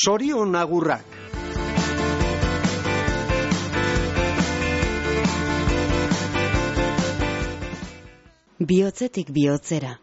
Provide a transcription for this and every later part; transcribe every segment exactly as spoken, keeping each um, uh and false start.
Zorion agurrak. Bihotzetik bihotzera.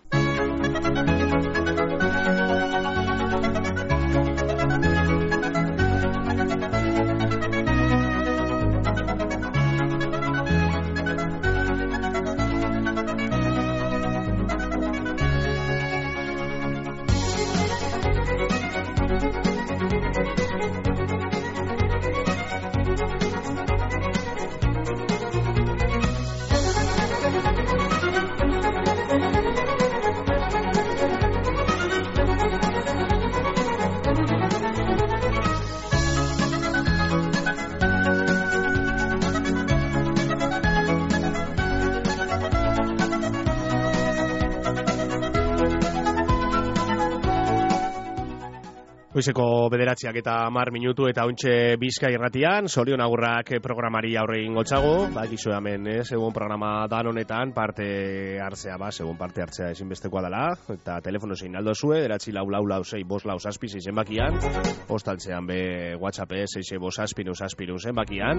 Goizeko bederatziak eta hamar minutu eta ontxe Bizkai irratian, Zorion agurrak programari aurre egingo txago, ba, gizu hemen, eh, segun programa dan honetan, parte hartzea, ba, segun parte hartzea ezinbestekoa dela, eta telefono zein aldo zue, deratzi lau lau lau zei, bos lau zazpi zeizen bakian, postaltzean be WhatsApp zeize bos zazpinu zazpinu zen bakian,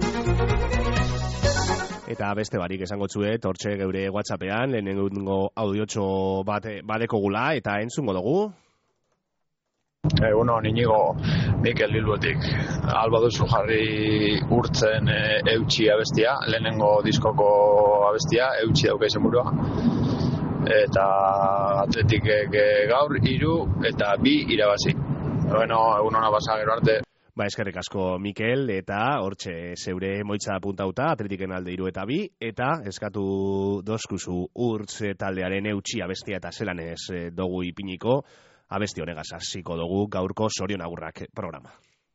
eta beste barik esango txue, tortxe geure WhatsAppean, lehenengo audiotxo bate, badeko gula, eta entzungo dugu. Eguno, Inigo, Mikel Bilbotik. Alba duzu jarri urtzen e, eutxi abestia, lehenengo diskoko abestia, eutxi dauka izen burua. Eta atletikek gaur, hiru eta bi irabazi. Bueno, egun hona basa gero arte. Ba, eskerrik asko Mikel, eta hortxe zeure moitza puntauta, atletiken alde hiru eta bi, eta eskatu dozkuzu urtz taldearen eutxi abestia eta zelanez dugu ipiniko, abesti honegaz hasiko dugu gaurko Zorion agurrak programa.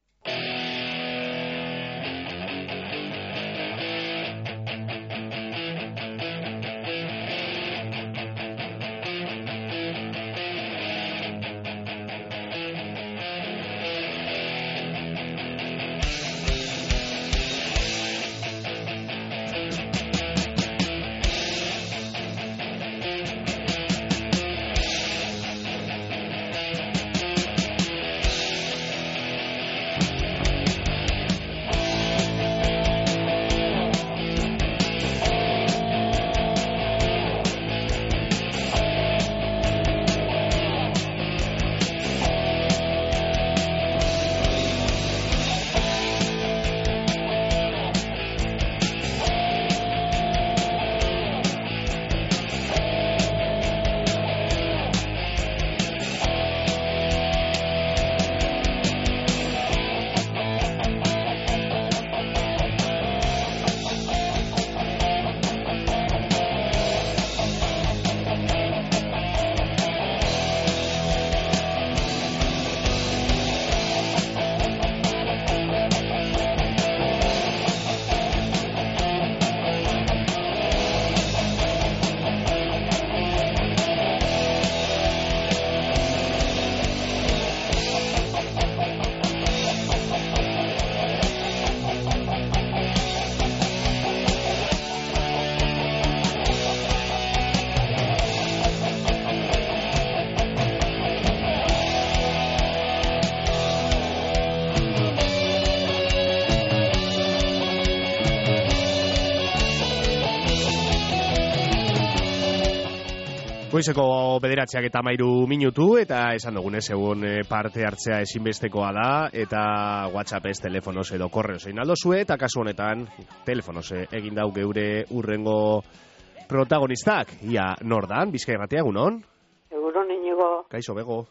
Goizeko bederatziak eta mairu minutu, eta esan dugunez egun parte hartzea ezinbestekoa da, eta WhatsAppez, telefonoz edo korreoz egin aldo zue, eta kasu honetan telefonoz egin dau geure urrengo protagonistak. Ia nordan, Bizkai irratia, egunon? Egunon, Inigo. Kaixo, bego.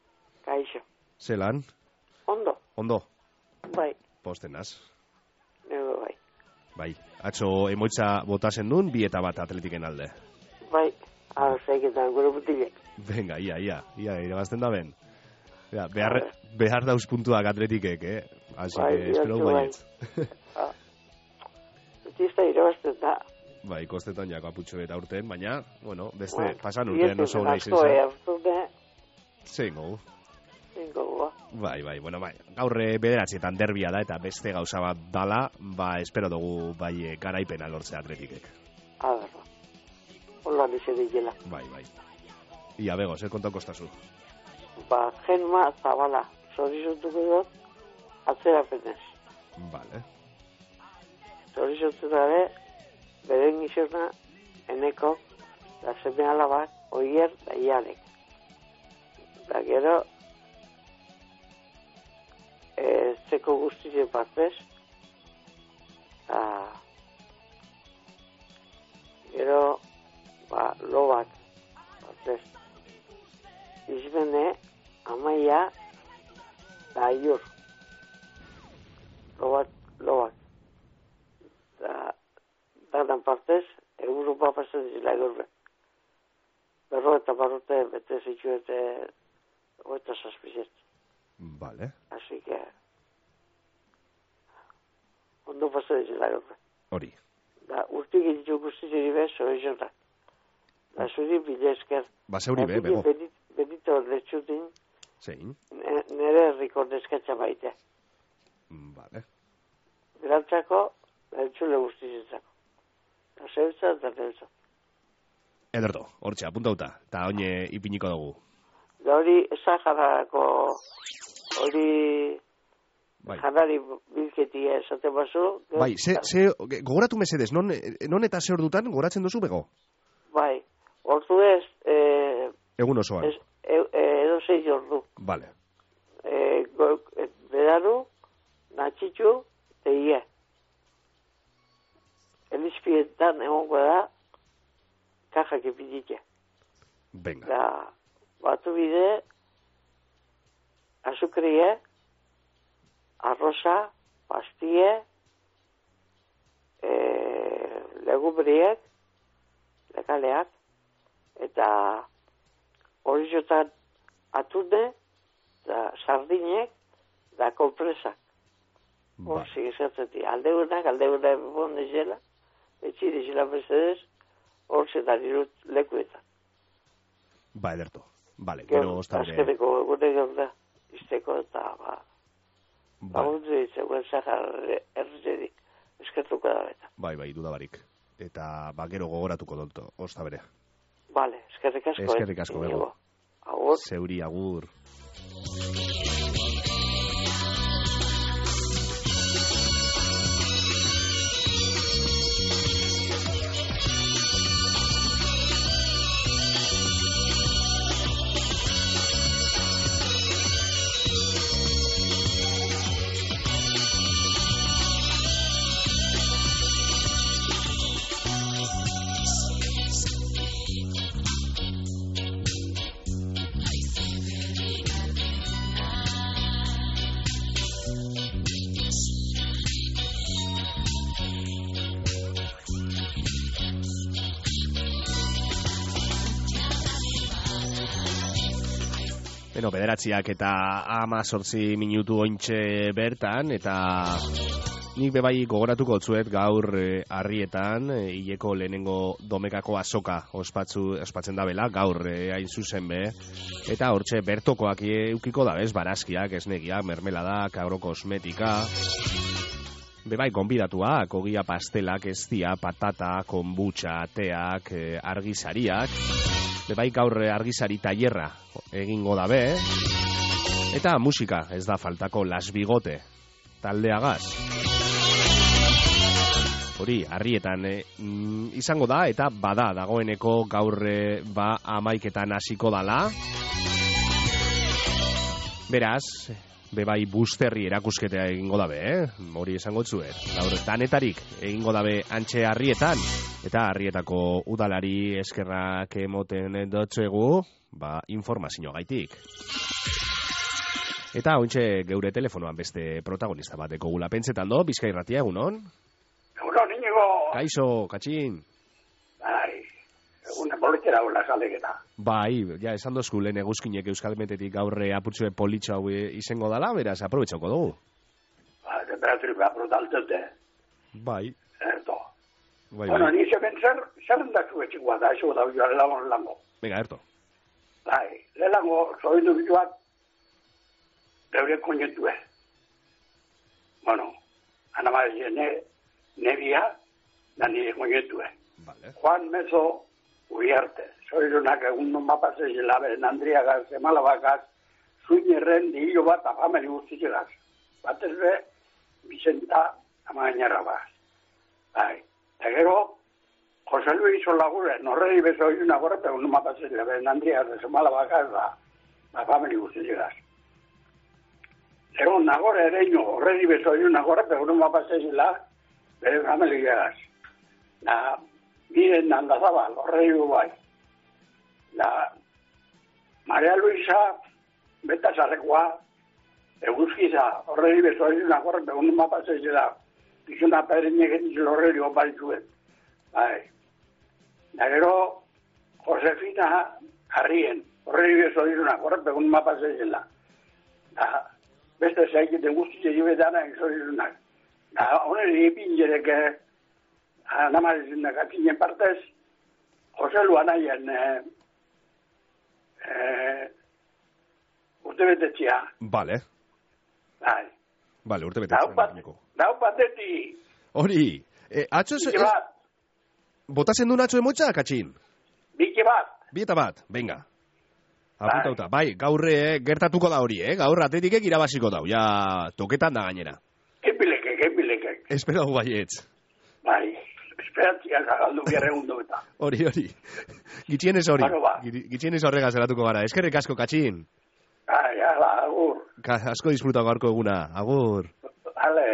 Kaixo. Zelan? Ondo. Ondo? Bai. Postenaz. Nego bai. Bai. Atzo emoitza botasen duen, bi eta bat atletiken alde. Bai. Arzeiketan, gure butilek. Venga, ia, ia, ia, irabazten da ben. Ja, behar, behar dauz puntuak atletikek, eh? Asi bai, que espero baiet. Ah. Zista irabazten da. Bai, kostetan jako aputxo eta urten, baina, bueno, beste, bai, pasan urtean oso hona izen zen. Zeingo. Zeingo, ba. Bai, bai, bueno, bai, gaurre bederatzietan derbia da eta beste gauza bat dala, ba, espero dugu bai garaipena lortzea atletikek. Agarra. Hola, nixe dikela. Bai, bai. Ia, bego, zer kontau kostazu? Ba, genma zabala. Zorizutuko dut. atzerapenez. Vale. Zorizotzu dabe, beren gizona, eneko, da seme alabak, oier da iarek. Da gero, e, zeko guztizen partez, da gero, ba, lo bat, partez. Izmene, amaia, da aiur. Lo bat, lo bat. Da, danan partez, Europa pasen zila egurbe. Berro eta barrote bete zitzuete oeta saspizet. Vale. Así que ondo pasen zila egurbe. Hori. Da, urtik ditu guztizeri bez, oizonak. Da, zuri bile esker. Ba, zeuri be, bego. Benito, benito letxutin, Zein. nere herriko neskatza baite. Vale. Berantzako, entzule guztizentzako. Da, zeutza eta neutza. Ederto, hortxe, apuntauta. Eta oine ipiniko dugu. Da hori, Saharako, hori, Bai. janari bilketia esaten bazu. Bai, ze, ze, gogoratu mesedez, non, non eta ze ordutan goratzen duzu bego? Bai, ordu ez, eh, Egun osoan. ez, e, e, edo zei ordu. Vale. Eh, go, e, bedaru, natxitxu, teie. Elizpietan egongo da, kajak epidite. Venga. Da, batu bide, azukrie, arroza, pastie, e, legubriek, lekaleak, eta horizotan atune, da sardinek, da kompresak. Hor, Ba. zigizatzetik, aldeunak, aldeunak bon dizela, etxi dizela bezedez, hor zetan irut lekuetan. Ba, ederto. Vale, gero ostabere. Azkeneko egune gaur da, izteko eta, ba, Vale. lagundu ditzeguen zahar erritzedik, eskertuko da beta. Bai, bai, dudabarik. Eta, ba, gero gogoratuko dut, ostabere. Vale, eskerrik asko. Eskerrik asko, eh, bego. Inigo. Agur. Zeuri, agur. Beno, bederatziak eta ama sortzi minutu ointxe bertan, eta nik bebai gogoratuko otzuet gaur e, harrietan, e, hileko lehenengo domekako azoka ospatzu, ospatzen da bela, gaur e, hain zuzen be, eta hortxe bertokoak eukiko da bez, barazkiak, esnegiak, mermelada, agro kosmetika, bebai gonbidatuak, ogia pastelak, eztia, patata, konbutxa, teak, e, argizariak, bebai gaur argizari tailerra egingo dabe, eta musika ez da faltako Las Bigote taldeagaz. Hori, harrietan e, mm, izango da, eta bada dagoeneko gaur e, ba amaiketan hasiko dala. Beraz, bebai busterri erakusketea egingo dabe, eh? Hori esango tzuet. Gaur danetarik egingo dabe antxe harrietan, eta harrietako udalari eskerrak emoten dotzuegu, ba, informazio gaitik. Eta ontxe geure telefonoan beste protagonista bateko gula pentsetan do, Bizkai Irratia, egunon? Egunon, Inigo. Kaixo, katxin. Bai, egun politxera gula saleketa. Bai, ja, esan dozku lehen eguzkinek euskalmetetik gaurre apurtzue politxo hau izango dala, beraz, aprobetxauko dugu. Ba, temperaturi behar brutaltete. Bai. Erto. Bai, Bueno, bai. ni se penser, zer endatu etxikoa da, eso da joan lagon lango. Venga, erto. Bai, lehenango, zoindu bituak, beure konjentue. Bueno, anamaz, ne, nebia, da nire konjentue. Vale. Juan Mezo, Uiarte, zoirunak egun non mapase zilabe, Andriagaz, Emalabakaz, Zuinerren, dihilo bat, afameni guztitxegaz. batez be, Vicenta Amainarra bat. Bai, eta gero, Jose Luis Olagure, norreri bezo hori una gorra, pero no me pasé la vez, Andrea, de su mala vaca, la, la familia usted llegas. Egon nagore ere ino, horreri bezo hori una gorra, pero no me pasé la, bere familia llegas. La, miren andazabal, horreri bai. La, Maria Luisa, beta zarrekoa, eguzkiza, horreri bezo hori una gorra, pero no me pasé la, dizuna pereñek egin horreri opai zuen. Bai. Da gero, Josefina Jarrien, horreri bezo hori una gorra, pero no me pasé la. Da, beste zaiketen guztize jibe dana egin da, honeri ipin jereke, anamarizen da katzinen partez, Jose Luan aien eh, eh, urte betetzia. Vale. Bai. Vale, urte betetzia. Dau pateti. Hori, eh, atxo... Bike bat. Botazen du atxo emotxa, katxin? Bike bat. Bi eta bat, venga. Apuntauta, bai, gaur eh, gertatuko da hori, eh? Gaur atletikek irabaziko dau, ja toketan da gainera. Kepileke, kepileke. Espero gu baietz. Bai, esperantzia galdu biarre hundu eta. Hori, hori. Gitxienez hori. Bueno, ba. Gitxienez horrega zeratuko gara. Eskerrik asko, katxin. Ai, ala, agur. Ka, asko disfruta gaurko eguna, agur. Ale.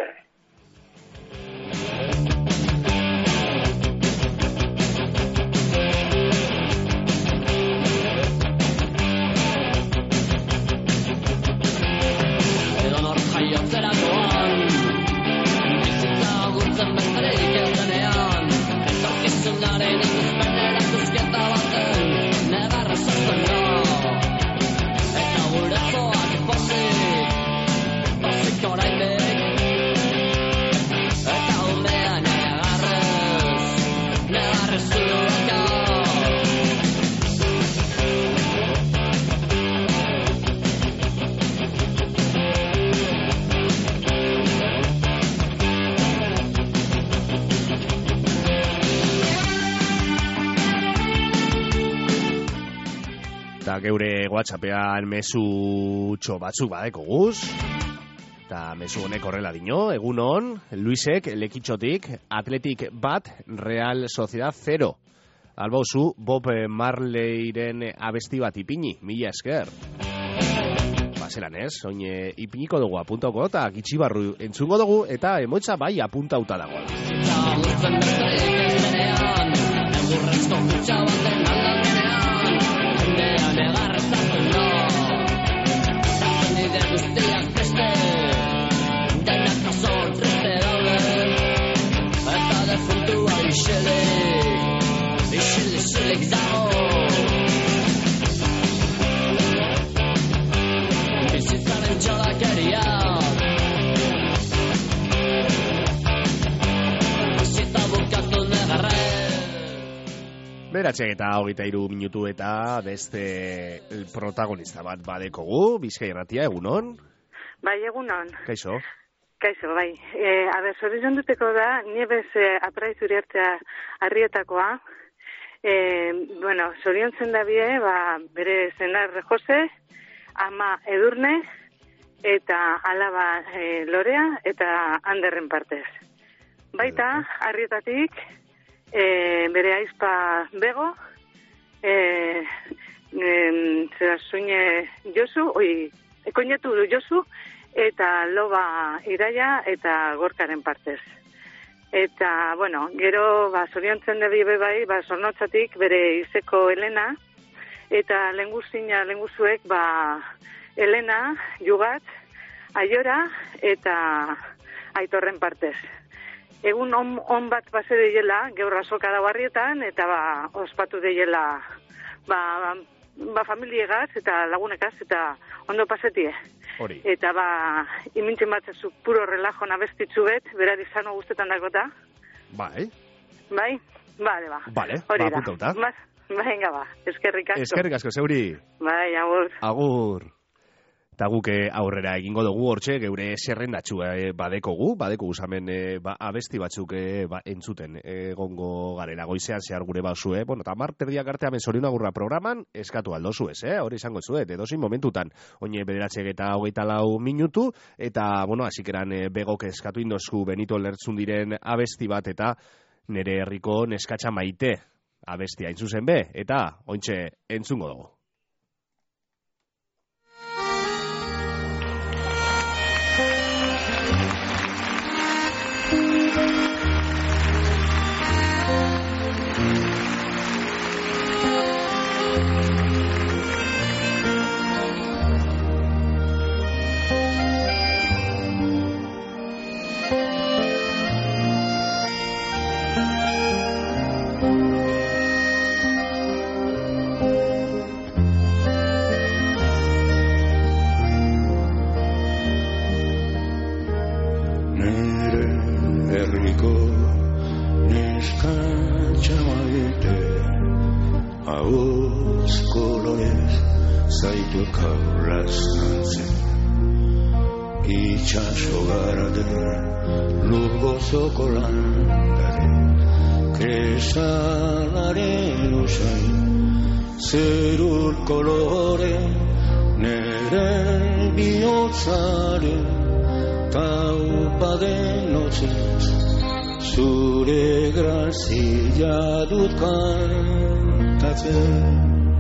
Geure WhatsAppean mesutxo batzuk badeko guz. Eta mesu honek horrela dino, egun hon, Luisek lekitxotik, Atletik bat, Real Sociedad zero. Albauzu, Bob Marleyren abesti bat ipini, mila esker. Baselan ez, oin ipiniko dugu apuntauko, eta gitxibarru entzungo dugu, eta emoitza bai apuntauta dago. Guztiak beste, denak nazor triste daude, eta defuntua iselik, iselik, iselik dago. Bizitzaren txalakeria, bizitza bukatu negarre. Beratxek eta hogeita hiru minutu eta beste protagonista bat badekogu, Bizkai Irratia, egunon? Bai, egunon. Kaixo? Kaixo, bai. E, aber, zorizon duteko da, niebez e, apraiz uriartzea arrietakoa. E, bueno, zoriontzen da bie, ba, bere zenar Jose, ama Edurne, eta alaba e, Lorea, eta Anderren partez. Baita, arrietatik, E, bere aizpa Bego, e, e, zera zuine Josu, oi, ekoinetu du Josu, eta loba Iraia eta Gorkaren partez. Eta, bueno, gero, ba, zoriontzen debi bai, ba, zornotzatik bere izeko Elena, eta lenguzina, lenguzuek, ba, Elena, Jugat, Aiora, eta Aitorren partez. Egun on, on bat base deiela, geurra soka da barrietan, eta ba, ospatu deiela ba, ba familiegaz eta lagunekaz, eta ondo pasetie. Hori. Eta ba, imintzen batzezu puro relajo nabestitzu bet, berar izano guztetan dakota. Bai. Bai? Bale, ba. Bale, hori ba, apuntauta. Ba, venga, ba, eskerrik asko. Eskerrik asko, zeuri. Bai, agur. Agur. Eta guk aurrera egingo dugu hortxe, geure zerrendatxu e, badekogu, badekogu zamen e, ba, abesti batzuk e, ba, entzuten egongo garela goizean zehar gure bauzue. Bueno, eta marterdiak arte hemen Zorion Agurra programan, eskatu aldo zuez, eh? Hori izango zuet, edozein momentutan, oine bederatziak eta hogeita lau minutu, eta, bueno, hasikeran e, begok eskatu indozu Benito Lertzundiren abesti bat, eta nere herriko neskatxa maite abestia intzuzen be, eta ointxe entzungo dugu. Itxaso gara den lur gozoko landare, kresalaren usain zerur kolore, nere bihotzaren taupaden otzez, zure grazia dut kantatzen.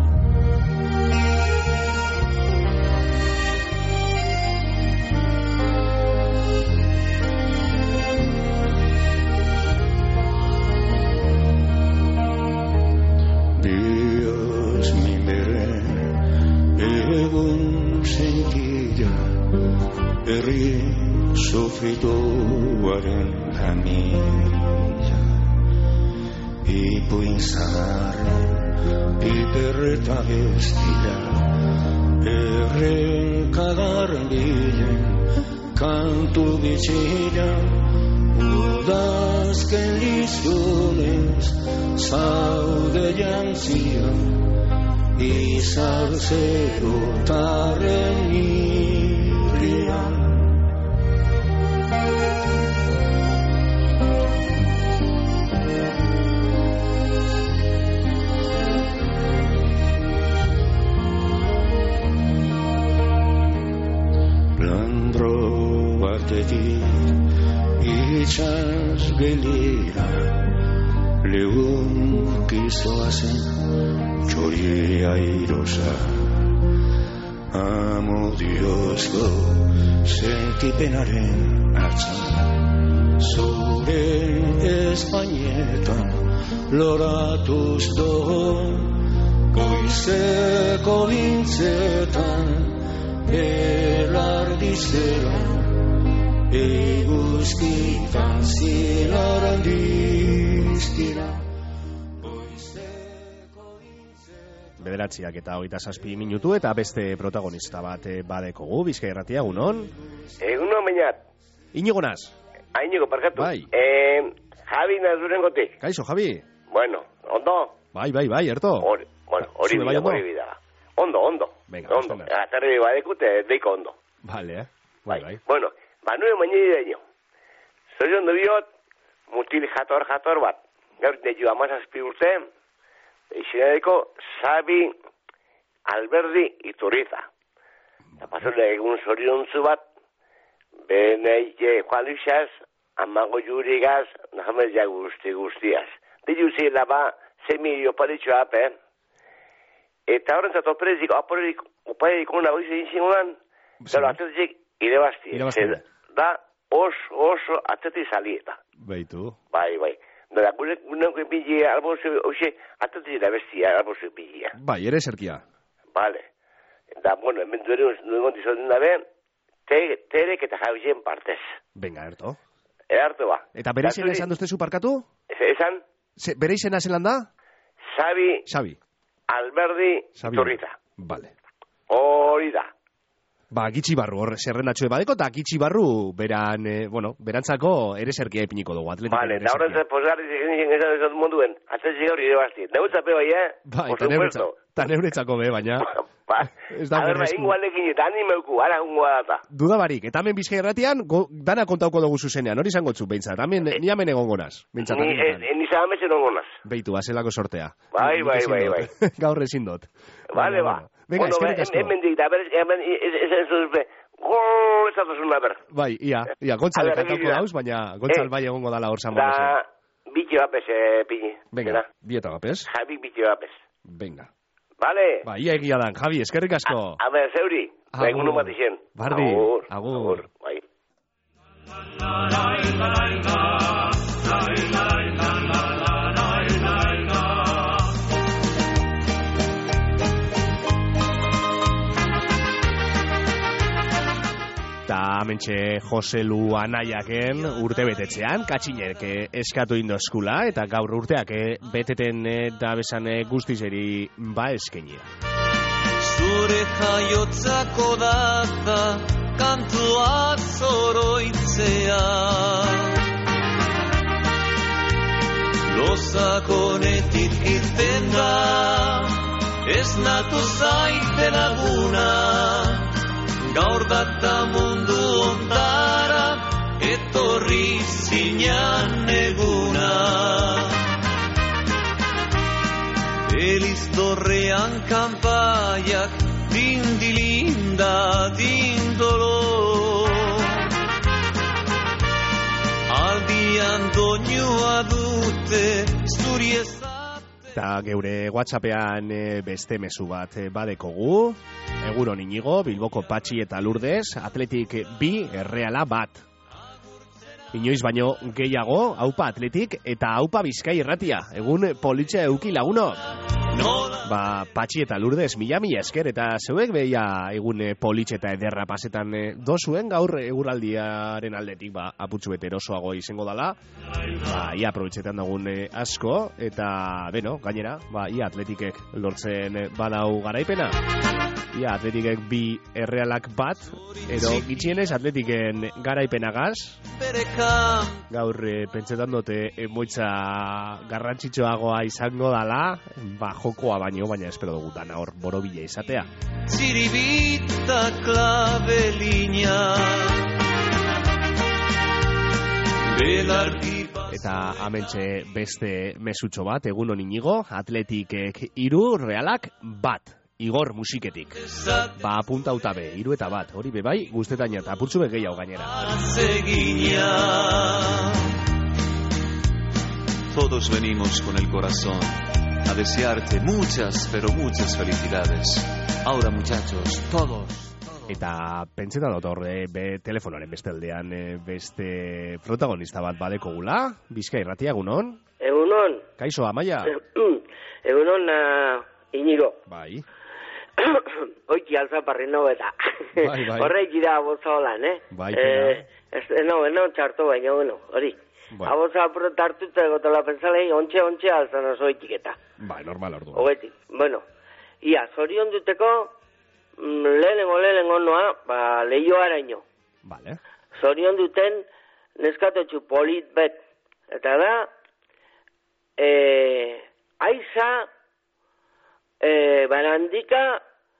Herri sofrituaren jamila, ipuin zaharren piperreta ez dira, errenkadaren bilen kantu bitxila, udazken lizunez zaude jantzia, izar zerotaren irrian. Itxas gelira leun kizoazen txoria irosa, amodiozko sentipenaren hartzan, zure espainetan loratuz doon, goizeko lintzetan elardizera, eguzkitan zilaran dizkira. Bederatziak eta hogeita zazpi minutu eta beste protagonista bat badekogu, Bizkai Irratia, egunon? Egunon, bainat. Inigo naz? Ah, Inigo, parkatu. Bai. Eh, Javi nazuren gotik. Kaixo, Javi? Bueno, ondo? Bai, bai, bai, erto. Hori, bueno, hori bida, hori bida. Ondo, ondo. Venga, ondo. Atarri badekute, deiko ondo. Vale, eh? Bai, bai. Bueno, Manuel mañana daño. Soy un noviot, mutil jator jator bat. Gaur neju amazazpi urte, izinadeko Xabi Alberdi Iturriza. Eta pasole egun zoriontzu bat, beneike Juan Luisaz, amago jurigaz, nahamez ja guzti guztiaz. Ditu zila ba, semilio paritxo ape, eta horren zato prezik, aporerik, upaerik una goize inzingunan, zelo atletik irebazti. Irebazti. Da, oso, oso atleti salieta. Baitu. Bai, bai. Da, gure, gure, gure, billia, albozu, oxe, atleti da bestia, albozu billia. Bai, ere zerkia. Vale. Da, bueno, hemen duere, nuen dizoten dabe, terek eta jauzien partez. Venga, erto. Erartu ba. Eta bere izena esan duztezu parkatu? Esan? Bere izena zelan da? Xabi. Xabi. Alberdi Iturriza. Vale. Hori da. Ba, gitxibarru, hor, zerrendatxo badeko, eta gitxibarru, beran, eh, bueno, berantzako ere zerkia epiniko dugu, atletik. Vale, eta horren posgarri zikin esan ez munduen, atletik gaur ide basti. Neutzape bai, eh? Bai, eta neuretzako be, baina. Ba, a ber, ba, ingualekin eta animeuku, ara ungoa data. Duda barik, eta hemen Bizkai Irratian, dana kontauko dugu zuzenean, hori izango txu, behintzat, hemen, ni hemen egongo naz. Ni zahamez egongo naz. Beitu, bazelako sortea. Bai, bai, bai, bai. Gaur ezin dut. Vale, ba. Venga, eskerrik asko. Hemen dik, da, ber, hemen, ez zuzpe, gol, ez zatuzun, ber. Bai, ia, ia, Gontzale kantauko dauz, baina Gontzal bai egongo dala hor zanbara. Da, bitxe bapes, pini. Venga, bieta bapes. Javi bitxe bapes. Venga. Vale. Ba, ia egia dan, Javi, eskerrik asko. A, a ber, zeuri, egun bat izen. Bardi, agur. Agur. Bai. Ta hementxe Joselu Anaiaken urte betetzean, katxinek eskatu indo eskula, eta gaur urteak beteten da besan guztizeri ba eskenia. Zure jaiotzako data kantua zoroitzea, lozakonetik irten da, ez natu zaite laguna, gaur data mundu ondara, etorri zinan eguna. Eliztorrean kanpaiak, dindilinda, dindolo, aldian doinua dute, zuri ezate. Eta geure WhatsAppean beste mezu bat badekogu. Egunon Inigo, Bilboko Patxi eta Lourdes, Atletik bi, Erreala bat. Inoiz baino gehiago, haupa Atletik eta haupa Bizkai Irratia. Egun politxe euki laguno. Ba, Patxi eta Lourdes, mila mila esker, eta zeuek behia egun politxe eta ederra pasetan dozuen, gaur eguraldiaren aldetik, ba, aputxu bete erosoago izango dala. Ba, ia aprobetxetan dagun asko, eta, beno, gainera, ba, ia Atletikek lortzen badau garaipena. Ia, Atletikek bi Errealak bat, edo gitxienez Atletiken garaipenagaz. Gaur e, pentsetan dute emoitza garrantzitsuagoa izango dala, ba, jokoa baino, baina espero dugu dana hor borobila izatea. Ziribita klabelina, eta amentxe beste mesutxo bat, egunon Inigo, Atletikek iru, Realak bat. Igor musiketik. Ba, apuntauta be, iru eta bat, hori be bai, guztetaina eta apurtzu be gehiago gainera. Todos venimos con el corazón a desearte muchas, pero muchas felicidades. Ahora, muchachos, todos. Eta pentsetan dut hor, be, telefonoaren beste aldean beste protagonista bat badeko gula. Bizkai Irratia, egunon? Egunon. Kaixo, Amaia? Egunon, uh, Inigo. Bai. Oiki alza parri no eta. Bai, bai. Horreik ira aboza holan, eh? Bai, eh, ez, no, no txarto baina, bueno, hori. Bai. Aboza tartuta egotela pensalei, ontxe, ontxe alzan oso etiketa. Bai, normal orduan. Ogetik, bueno. Ia, zorion duteko, lehenengo, lehenengo noa, ba, lehioaraino. Vale. Zorion duten, neskatotxu polit bet. Eta da, eh, aiza, Eh, Barandika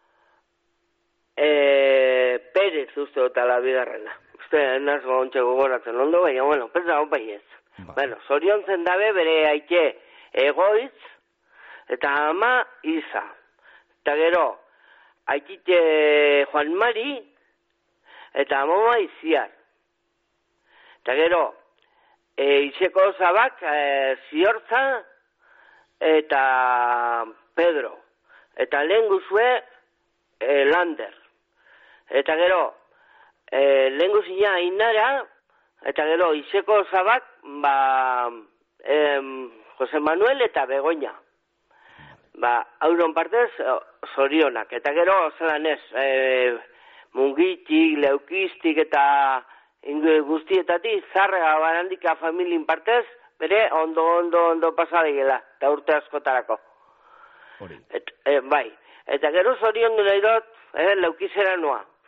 eh, Pérez uste eta la bigarrena. Uste, nazgo ontxe gogoratzen ondo, baina, bueno, pensa hon bai ez. Ba. Bueno, zorion zen dabe bere aike egoitz eta ama Isa. Eta gero, aikite Juan Mari eta amoma Iziar. Eta gero, e, izeko zabak e, Ziortza eta Pedro. Eta lehen guzue e, Lander. Eta gero, e, lehen guzina Ainara, eta gero, izeko zabak, ba, em, Jose Manuel eta Begoña. Ba, hauron partez, zorionak. Eta gero, zelan ez, e, mungitik, leukistik eta guztietatik, zarrega Barandika familien partez, bere ondo, ondo, ondo pasadegela, eta urte askotarako. Et, eh, bai, eta gero zorion du nahi dut, eh, leukizera noa.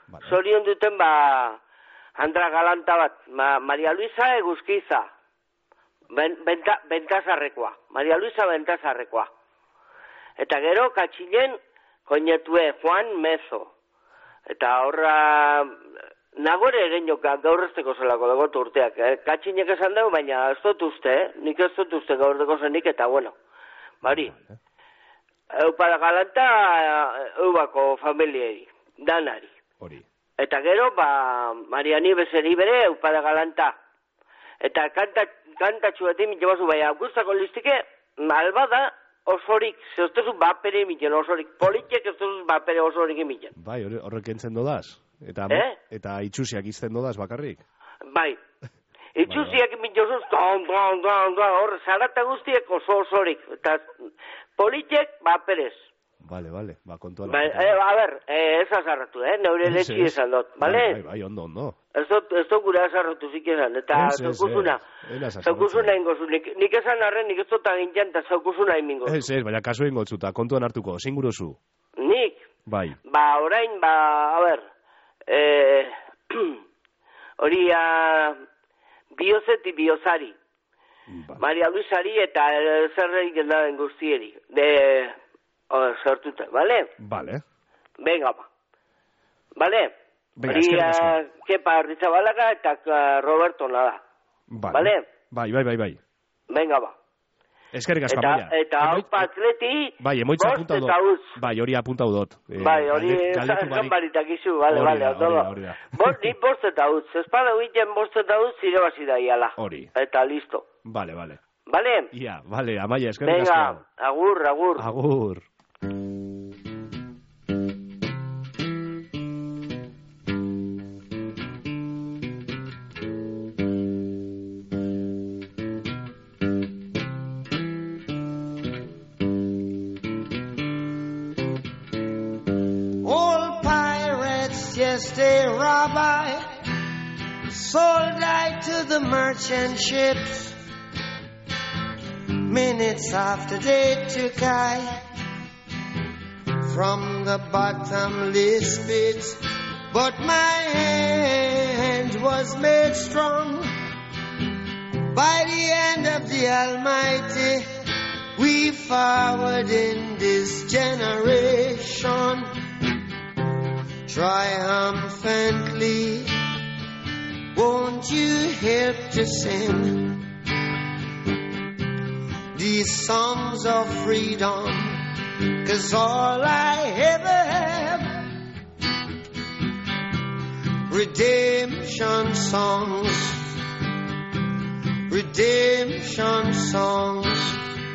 Zorion duten, ba, Andra Galanta bat, ma, Maria Luisa Eguzkiza, ben, benta, Bentazarrekoa, Maria Luisa Bentazarrekoa. Eta gero, katxinen, koinetue Juan Mezo. Eta horra, nagore eren joka, gaur ezteko zelako dagotu urteak. Eh? Katxinek esan dugu, baina ez dut uste, eh? Nik ez dut uste gaur deko zenik, eta bueno, bari. Eupada Galanta, eubako familiari, danari. Hori. Eta gero, ba, Mariani bezeri bere, Eupada Galanta. Eta kanta, kantatxuetik mitxemazu, baina, guztako listike, albada, osorik, zeustezu bapere emiten osorik, politek zeustezu bapere osorik emiten. Bai, horrek entzen dodaz. Eta, eh? eta itxusiak izten dodaz bakarrik. Bai. Itxusiak emiten osuz, don, don, don, don, hor, zarata guztiek oso osorik. Eta politek baperez. Vale, vale, ba, kontuan. Ba, eh, a ber, eh, ez azarratu, eh, neure letxi esan dut, bale? Bai, bai, ondo, ondo. Ez dut, ez dut gure azarratu zik esan, eta zaukuzuna, zaukuzuna ingozu, nik, nik esan arren, nik ez dut agintian, eta zaukuzuna ingozu. Ez, ez, baina kasu ingotzuta, kontuan hartuko, zingurozu. Nik? Bai. Ba, orain, ba, a ber, eh, hori, a, biozeti biozari, ba. Maria Luisari eta zerreik gendaden guztieri, de... O, sortuta, bale? Bale. Venga, ba. Bale? Venga, eskerrik asko. Kepa Arrizabalaga eta Roberto Nada. Vale. Bale? Bai, bai, bai, bai. Venga, ba. Eskerrik asko, Eta, Amaia. eta hau patleti, bai, emoitza bost apuntau eta dut. uz. Bai, hori apuntau dut. Eh, Bai, hori galdetu barik. zanbaritak izu, bale, Hori bale, da, ondo hori da, da. hori da. Bost, ni bost eta uz. Espada huiten bost eta uz, zire basi da iala. Hori. Eta listo. Vale, vale. Bale? Ia, vale, Amaia, eskerrik asko. Venga, agur, agur. Agur. A rabbi sold I to the merchant ships. Minutes after they took I from the bottomless pit, but my hand was made strong by the hand of the Almighty. We forward in this generation triumphantly. Won't you help to sing these songs of freedom? 'Cause all I ever have, redemption songs, redemption songs.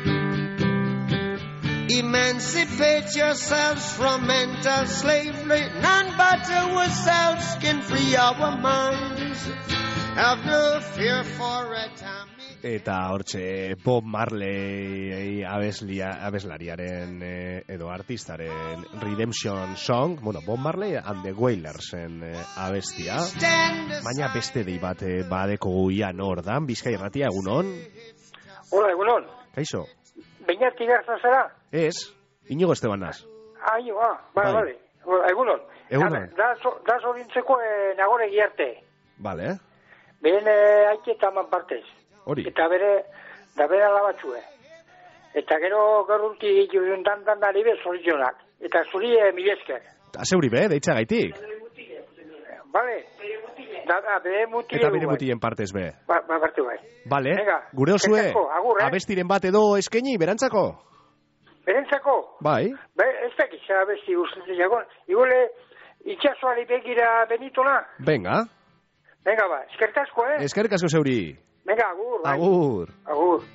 Emancipate yourselves from mental slavery. None but ourselves can free our minds. Have no fear for atomic. Eta hortxe Bob Marley abeslia, abeslariaren eh, edo artistaren Redemption Song, bueno, Bob Marley and the Wailersen eh, abestia. Baina beste dei bat eh, badeko ian hor dan, Bizkai Irratia, egunon? Hola, egunon. Kaixo? Beñat Igarza zara? Ez, Inigo Esteban naz. Ah, Inigo, ah, bale, bale. Egunon. Egunon. Da, da zorintzeko eh, nagore giarte. Bale. Behen eh, haike eta man partez. Hori. Eta bere, da bere alabatxue. Eta gero gerrunti juntan dan da libe zorizionak. Eta zuri eh, milesker. Eta zeuri be, deitza gaitik. Bale. Da, da, bere muti. Eta bere mutien partez be. Ba, ba, parte bai. Bale, Venga, gure osue, eskertako, agur, eh? abestiren bat edo eskaini, berantzako? Berentzako? Bai. Be, ez dakit, zera besti guztetik egon. Igule, itxasuari begira benitona. Venga. Venga, ba, eskertasko, eh? Eskerrik asko zeuri. Venga, agur, bai. Agur. Agur.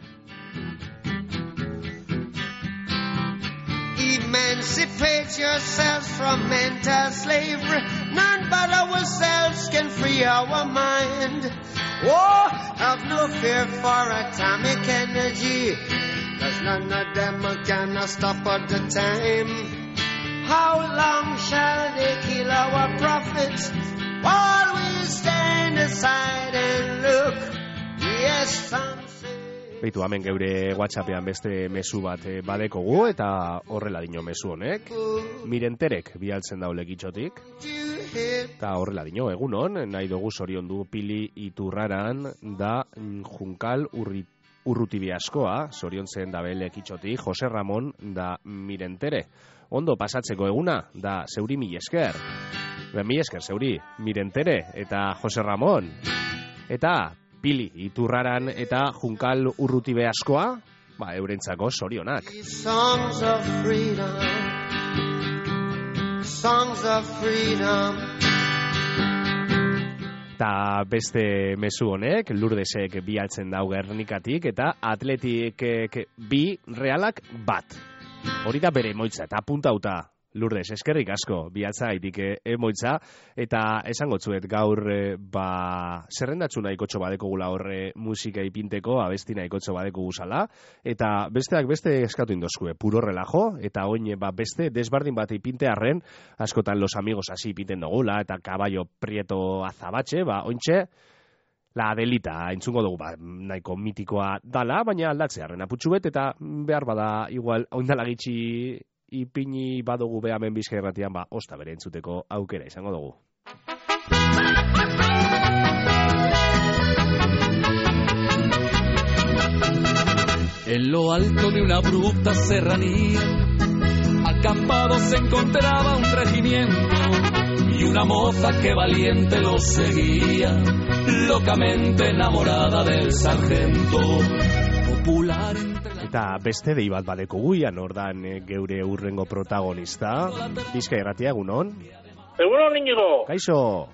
Emancipate yourselves from mental slavery. None but ourselves can free our mind. Oh, have no fear for atomic energy, 'cause none of them can stop at the time. How long shall they kill our prophets while we stand aside and look? Yes, some say. Beitu, hemen geure WhatsAppean beste mezu bat eh, badekogu, eta horrela dino mezu honek. Mirenterek bialtzen daule gitxotik. Eta horrela dino, egunon, nahi dugu zoriondu Pili Iturraran da Junkal urri, urrutibi askoa, zoriontzen da belekitxoti, Jose Ramon da Mirentere. Ondo pasatzeko eguna, da zeuri mil esker. Mil esker, zeuri, Mirentere eta Jose Ramon. Eta Pili Iturraran eta Junkal urrutibe askoa, ba, eurentzako zorionak. Songs of freedom, songs of freedom. Ta beste mezu honek, Lurdesek bialtzen dau Gernikatik, eta Atletik bi Realak bat. Hori da bere emoitza, eta apuntauta. Lourdes, eskerrik asko, bialtza gaitik emoitza, eta esango tzuet gaur, ba, zerrendatzu nahikotxo badeko gula horre musika ipinteko, abesti nahikotxo badeko guzala, eta besteak beste eskatu indozkue, puro relajo, eta oin, ba, beste desbardin bat ipinte arren, askotan los amigos hasi ipinten dugula, eta Caballo Prieto Azabatxe, ba, ointxe, La Adelita, entzungo dugu, ba, nahiko mitikoa dala, baina aldatzearen aputxu bet, eta behar bada, igual, oindala gitxi ipini badugu behamen Bizkaia Irratian, ba, osta bere entzuteko aukera izango dugu. En lo alto de una abrupta serranía, acampado se encontraba un regimiento y una moza que valiente lo seguía, locamente enamorada del sargento. Popular entre la... Eta beste dei bat badeko guian, ordan geure urrengo protagonista. Bizkaia Irratia, egunon? Egunon, Inigo. Kaixo.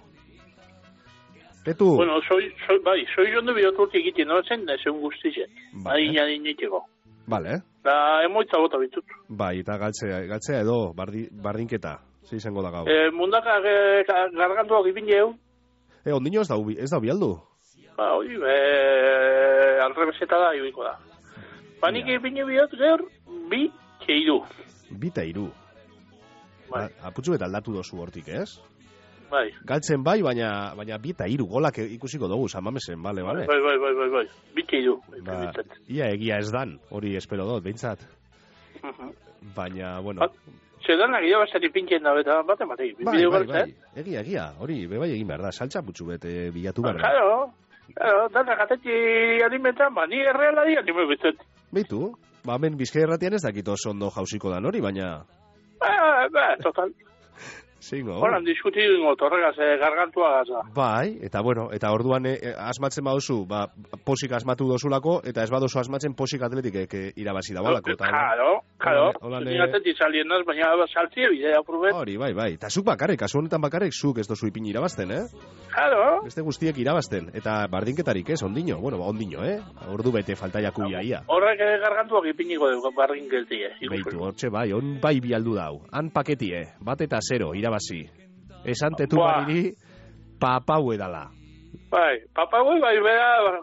Tetu. Bueno, soy, soy, bai, soy jondo bihoturti egiten noratzen, ezen guztizek. Bai, nadi niteko. Vale. Da, emoitza bota bitut. Bai, eta galtzea, galtzea edo, bardi, bardinketa. Zer izango da gau. Eh, mundaka gargantuak ipin jau. Eh, ondino ez da, ez da bialdu? Ba, hori, eh, alrebeseta da, joiko da. Ba, nik ipin jau bihot, geur, bi, keiru. Bi eta iru. Bai. Aputzu eta aldatu dozu hortik, ez? Bai. Galtzen bai, baina, baina bi eta iru golak ikusiko dugu, Samamesen, bale, bale? Bai, bai, bai, bai, bai. Bi keiru. Ba, ia egia ez dan, hori espero dut, behintzat. Baina, bueno... Ba, zedanak irabazari pintzen da, beta, bat ematek. Bai, bai, bai, egia, egia, hori, bebai egin behar da, saltza putzu bete bilatu behar da. Claro, claro, dana gatetxe alimentan, ba, ni erreala di anime betet. Beitu, ba, hemen Bizkaia Irratian ez dakito ondo jausiko dan hori, baina... Ba, ba, total. Zingo. Horan diskutidu ingo, torregaz, eh, gargantua gaza. Bai, eta bueno, eta orduan eh, asmatzen baduzu, ba, posik asmatu dozulako, eta ez baduzu asmatzen posik atletikek eh, irabazi da balako. Claro, claro. Ni atletik salien naz, baina saltzie bidea probet. Hori, bai, bai. Eta zuk bakarrik, kasu honetan bakarrik, zuk ez dozu ipin irabazten, eh? Claro. Beste guztiek irabazten. Eta bardinketarik ez, ondino. Bueno, ondino, eh? Ordu bete falta jaku iaia. Horrek gargantuak ipiniko dugu bardinkeltie. Beitu, hortxe bai, on bai bialdu dau. Han paketie, bat eta zero, irabazi. Esan tetu bariri, papau edala. Bai, papau bai, bera,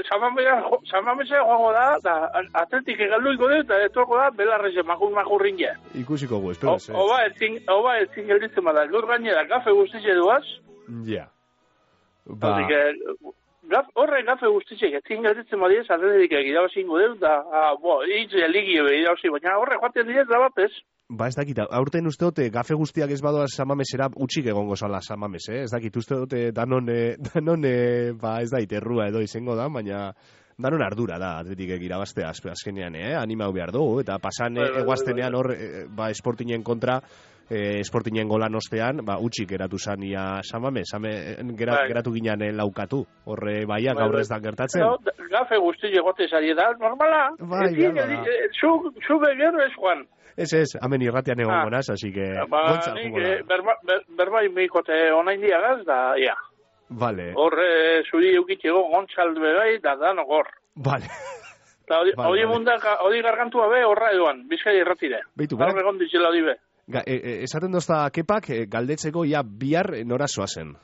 samamese joango da, da atletik egalduiko dut, eta etorko da, belarreze makur makurrin ja. Ikusiko gu, espero ez. Oba, etzin, oba, etzin gelditzen bada, lur gainera, gafe guztitze duaz. Ja. Ba... Gaf, horre gafe guztitze, etzin gelditzen badiez, atletik egidabazingo dut, da, bo, hitz eligi egidabazi, baina horre joaten direz da batez. Ba, ez dakit, aurten uste dute gafe guztiak ez badoa Samamesera utxik egongo zala Samames, eh? Ez dakit, uste dute danone, danone, ba, ez da, iterrua edo izango da, baina danon ardura da, atletikek irabaztea azkenean, eh? Animau behar dugu, eta pasan eguaztenean hor, ba, esportinen kontra, eh, esportinen golan ostean, ba, utxik geratu zan ia Samames, same, gerat, geratu ginean laukatu, horre baiak gaur ez da gertatzen. No, gafe guzti egote zari da, normala, bai, behar da. Zu begero ez, Juan. Ez ez, hamen irratian egon ah, gonaz, así que... Ba, nik, berba, ber, berbai meikote onain diagaz, da, ja. Vale. Horre, zuri eukitxego gontzal bebai, da danok hor. Vale. Da, hori vale, vale. Hori gargantua be, horra edoan, Bizkaia Irratire. Beitu, berak... Horre gondizela hori be. Ga, e, e, esaten dozta kepak, e, galdetzeko, ja, bihar nora zoazen.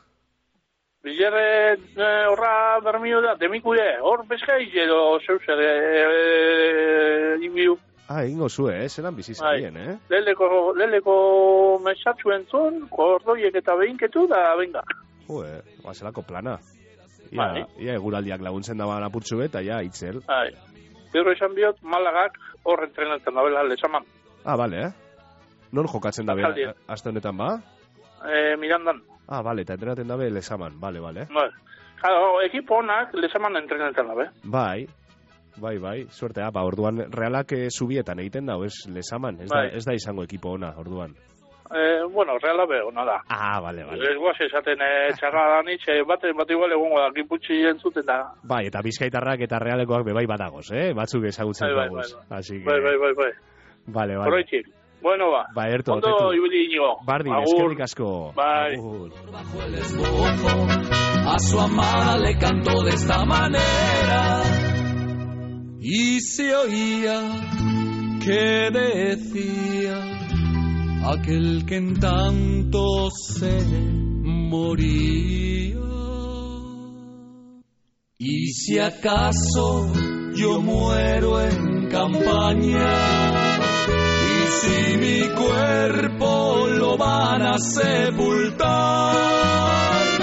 Bihar horra e, bermio da, demikure, hor Bizkaia edo zeuzer, e, e, inbiu. Ah, ingo zue, eh? Zeran bizizarien, eh? Leleko, leleko mesatzu entzun, kordoiek eta behinketu, da benga. Jue, bazelako plana. Ia, bai. Ia eguraldiak laguntzen daban apurtzu eta ja, itzel. Bai. Gero esan biot, Malagak hor entrenatzen da bela, lezaman. Ah, bale, eh? Non jokatzen da bela, aste honetan ba? Eh, Mirandan. Ah, bale, eta entrenaten dabe Lezaman, bale, bale. Bai. Claro, ekipo honak Lezaman entrenaten dabe. Bai, bai, bai, suertea, ba, orduan realak eh, zubietan egiten dau, ez Lezaman, ez, Bai. da, ez da izango ekipo ona, orduan. Eh, bueno, reala be, ona da. Ah, bale, bale. Ez guaz esaten eh, txarra da nitxe, bat, bat igual egongo da, giputxi entzuten da. Bai, eta bizkaitarrak eta realekoak bebai badagoz, eh? Batzuk ezagutzen Bai, bai, dagoz. bai, Así que... Bai, bai, bai, bai. Vale, vale. Oroitxik. Bueno, ba. Ba, erto, Ondo tetu. ibili inigo. Bardin, Agur. eskerrik asko. Bai. Agur. A su amada le cantó de esta manera y se oía que decía aquel que en tanto se moría. Y si acaso yo muero en campaña y si mi cuerpo lo van a sepultar.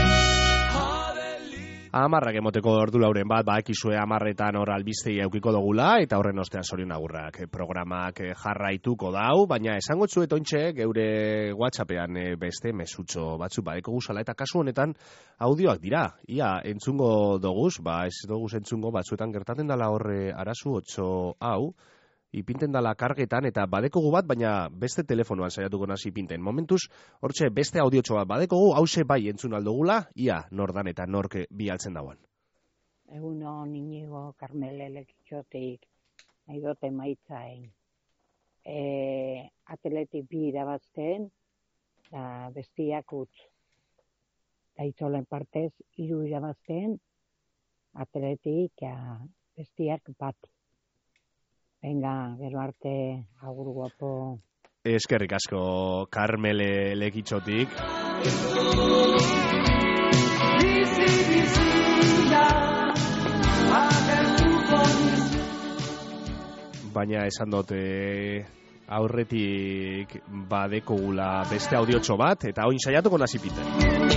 Amarrak emoteko ordu lauren bat, bakizue amarretan hor albistei eukiko dugula, eta horren ostean zorion agurrak programak jarraituko dau, baina esango txuet ontxe, geure WhatsAppean beste mesutxo batzu badeko guzala, eta kasu honetan audioak dira. Ia, entzungo doguz, ba ez doguz entzungo batzuetan gertaten dala horre arazu otso hau, ipinten dala kargetan, eta badekogu bat, baina beste telefonoan saiatuko nazi ipinten. Momentuz, hortxe beste audiotxo bat badekogu, hause bai entzun aldogula, ia, nordan eta norke bialtzen dauan. Egun hon inigo Karmelelek itxotik, nahi dote maitzain. E, atletik bi irabazten, da bestiak utz. Da itzolen partez, hiru irabazten, atletik ja, bestiak bat. Venga, gero arte, agur guapo. Eskerrik asko, Karmele lekitxotik. Baina esan dute aurretik badekogula beste audiotxo bat, eta oin saiatuko nazipiten.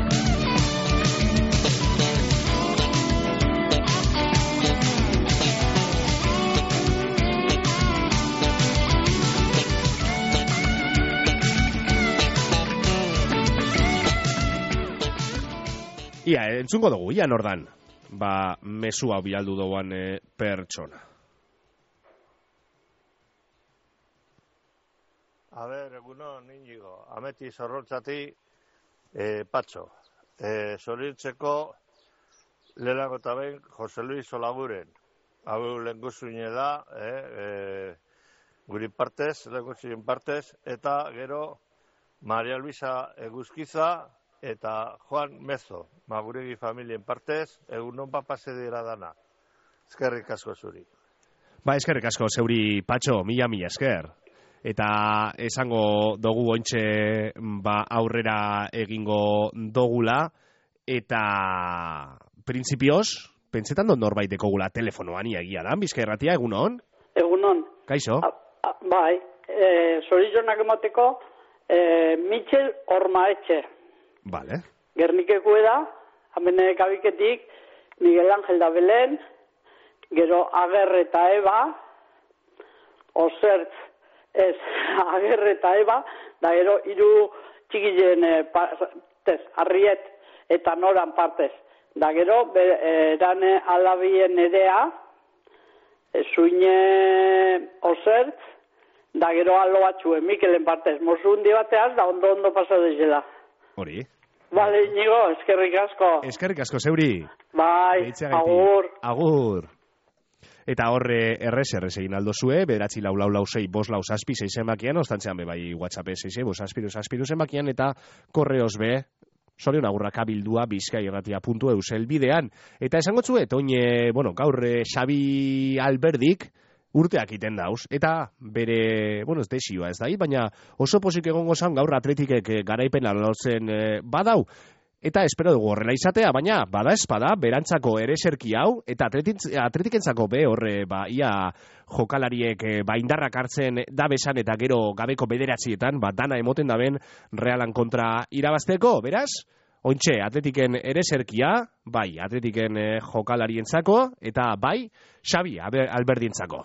Ia, entzungo dugu, ia nordan, ba, mesua bialdu doan e, pertsona. A ber, egunon, Inigo, ameti zorrontzati e, patxo. E, Zorintzeko lehenako eta ben Jose Luis Olaguren. Hau lenguzuine da, e, e, guri partez, lenguzuinen partez, eta gero Maria Luisa Eguzkiza, eta Juan Mezo, maguregi familien partez, egun non papase dira dana. Eskerrik asko zuri. Ba, eskerrik asko zeuri patxo, mila mila esker. Eta esango dugu ointxe ba, aurrera egingo dogula, eta printzipioz, pentsetan do norbait dekogula telefonoan iagia da, Bizkairratia, egun hon? Egun hon. Kaixo? A, a, bai, e, zorizonak emoteko, e, Michel Ormaetxe. Vale. Gernikeko da, amene kabiketik, Miguel Ángel da Belen, gero Ager eta Eba, Osertz, ez, Ager eta Eba, da gero hiru txikilen e, partez, Arriet eta Noran partez. Da gero, eran alabien edea, e, Zuine Osertz, da gero alo batxue, Mikelen partez, mozu hundi bateaz, da ondo-ondo pasa dezela. Hori. Bale, Inigo, eskerrik asko. Eskerrik asko, zeuri. Bai, agur. Agur. Eta horre errez, errez egin aldo zue, bederatzi lau lau lau sei, bos lau zazpi, sei zenbakian, ostantzean be bai WhatsApp sei sei, bos zazpiru zazpiru zenbakian, eta korreoz be, zorion agurrak abildua bizkairratia puntu eus elbidean. Eta esango txuet, oine, bueno, gaur Xabi Alberdik, urteak iten dauz, eta bere, bueno, ez desioa ez da, baina oso posik egongo zan gaur atletikek garaipena lortzen e, badau, eta espero dugu horrela izatea, baina bada espada, berantzako ere serki hau, eta atletikentzako be horre, ba, ia jokalariek e, ba, indarrak hartzen da besan eta gero gabeko bederatzietan, ba, dana emoten daben Realan kontra irabazteko, beraz? Ointxe, atletiken ere serkia, bai, atletiken e, jokalarientzako, eta bai, Xabi Alberdientzako.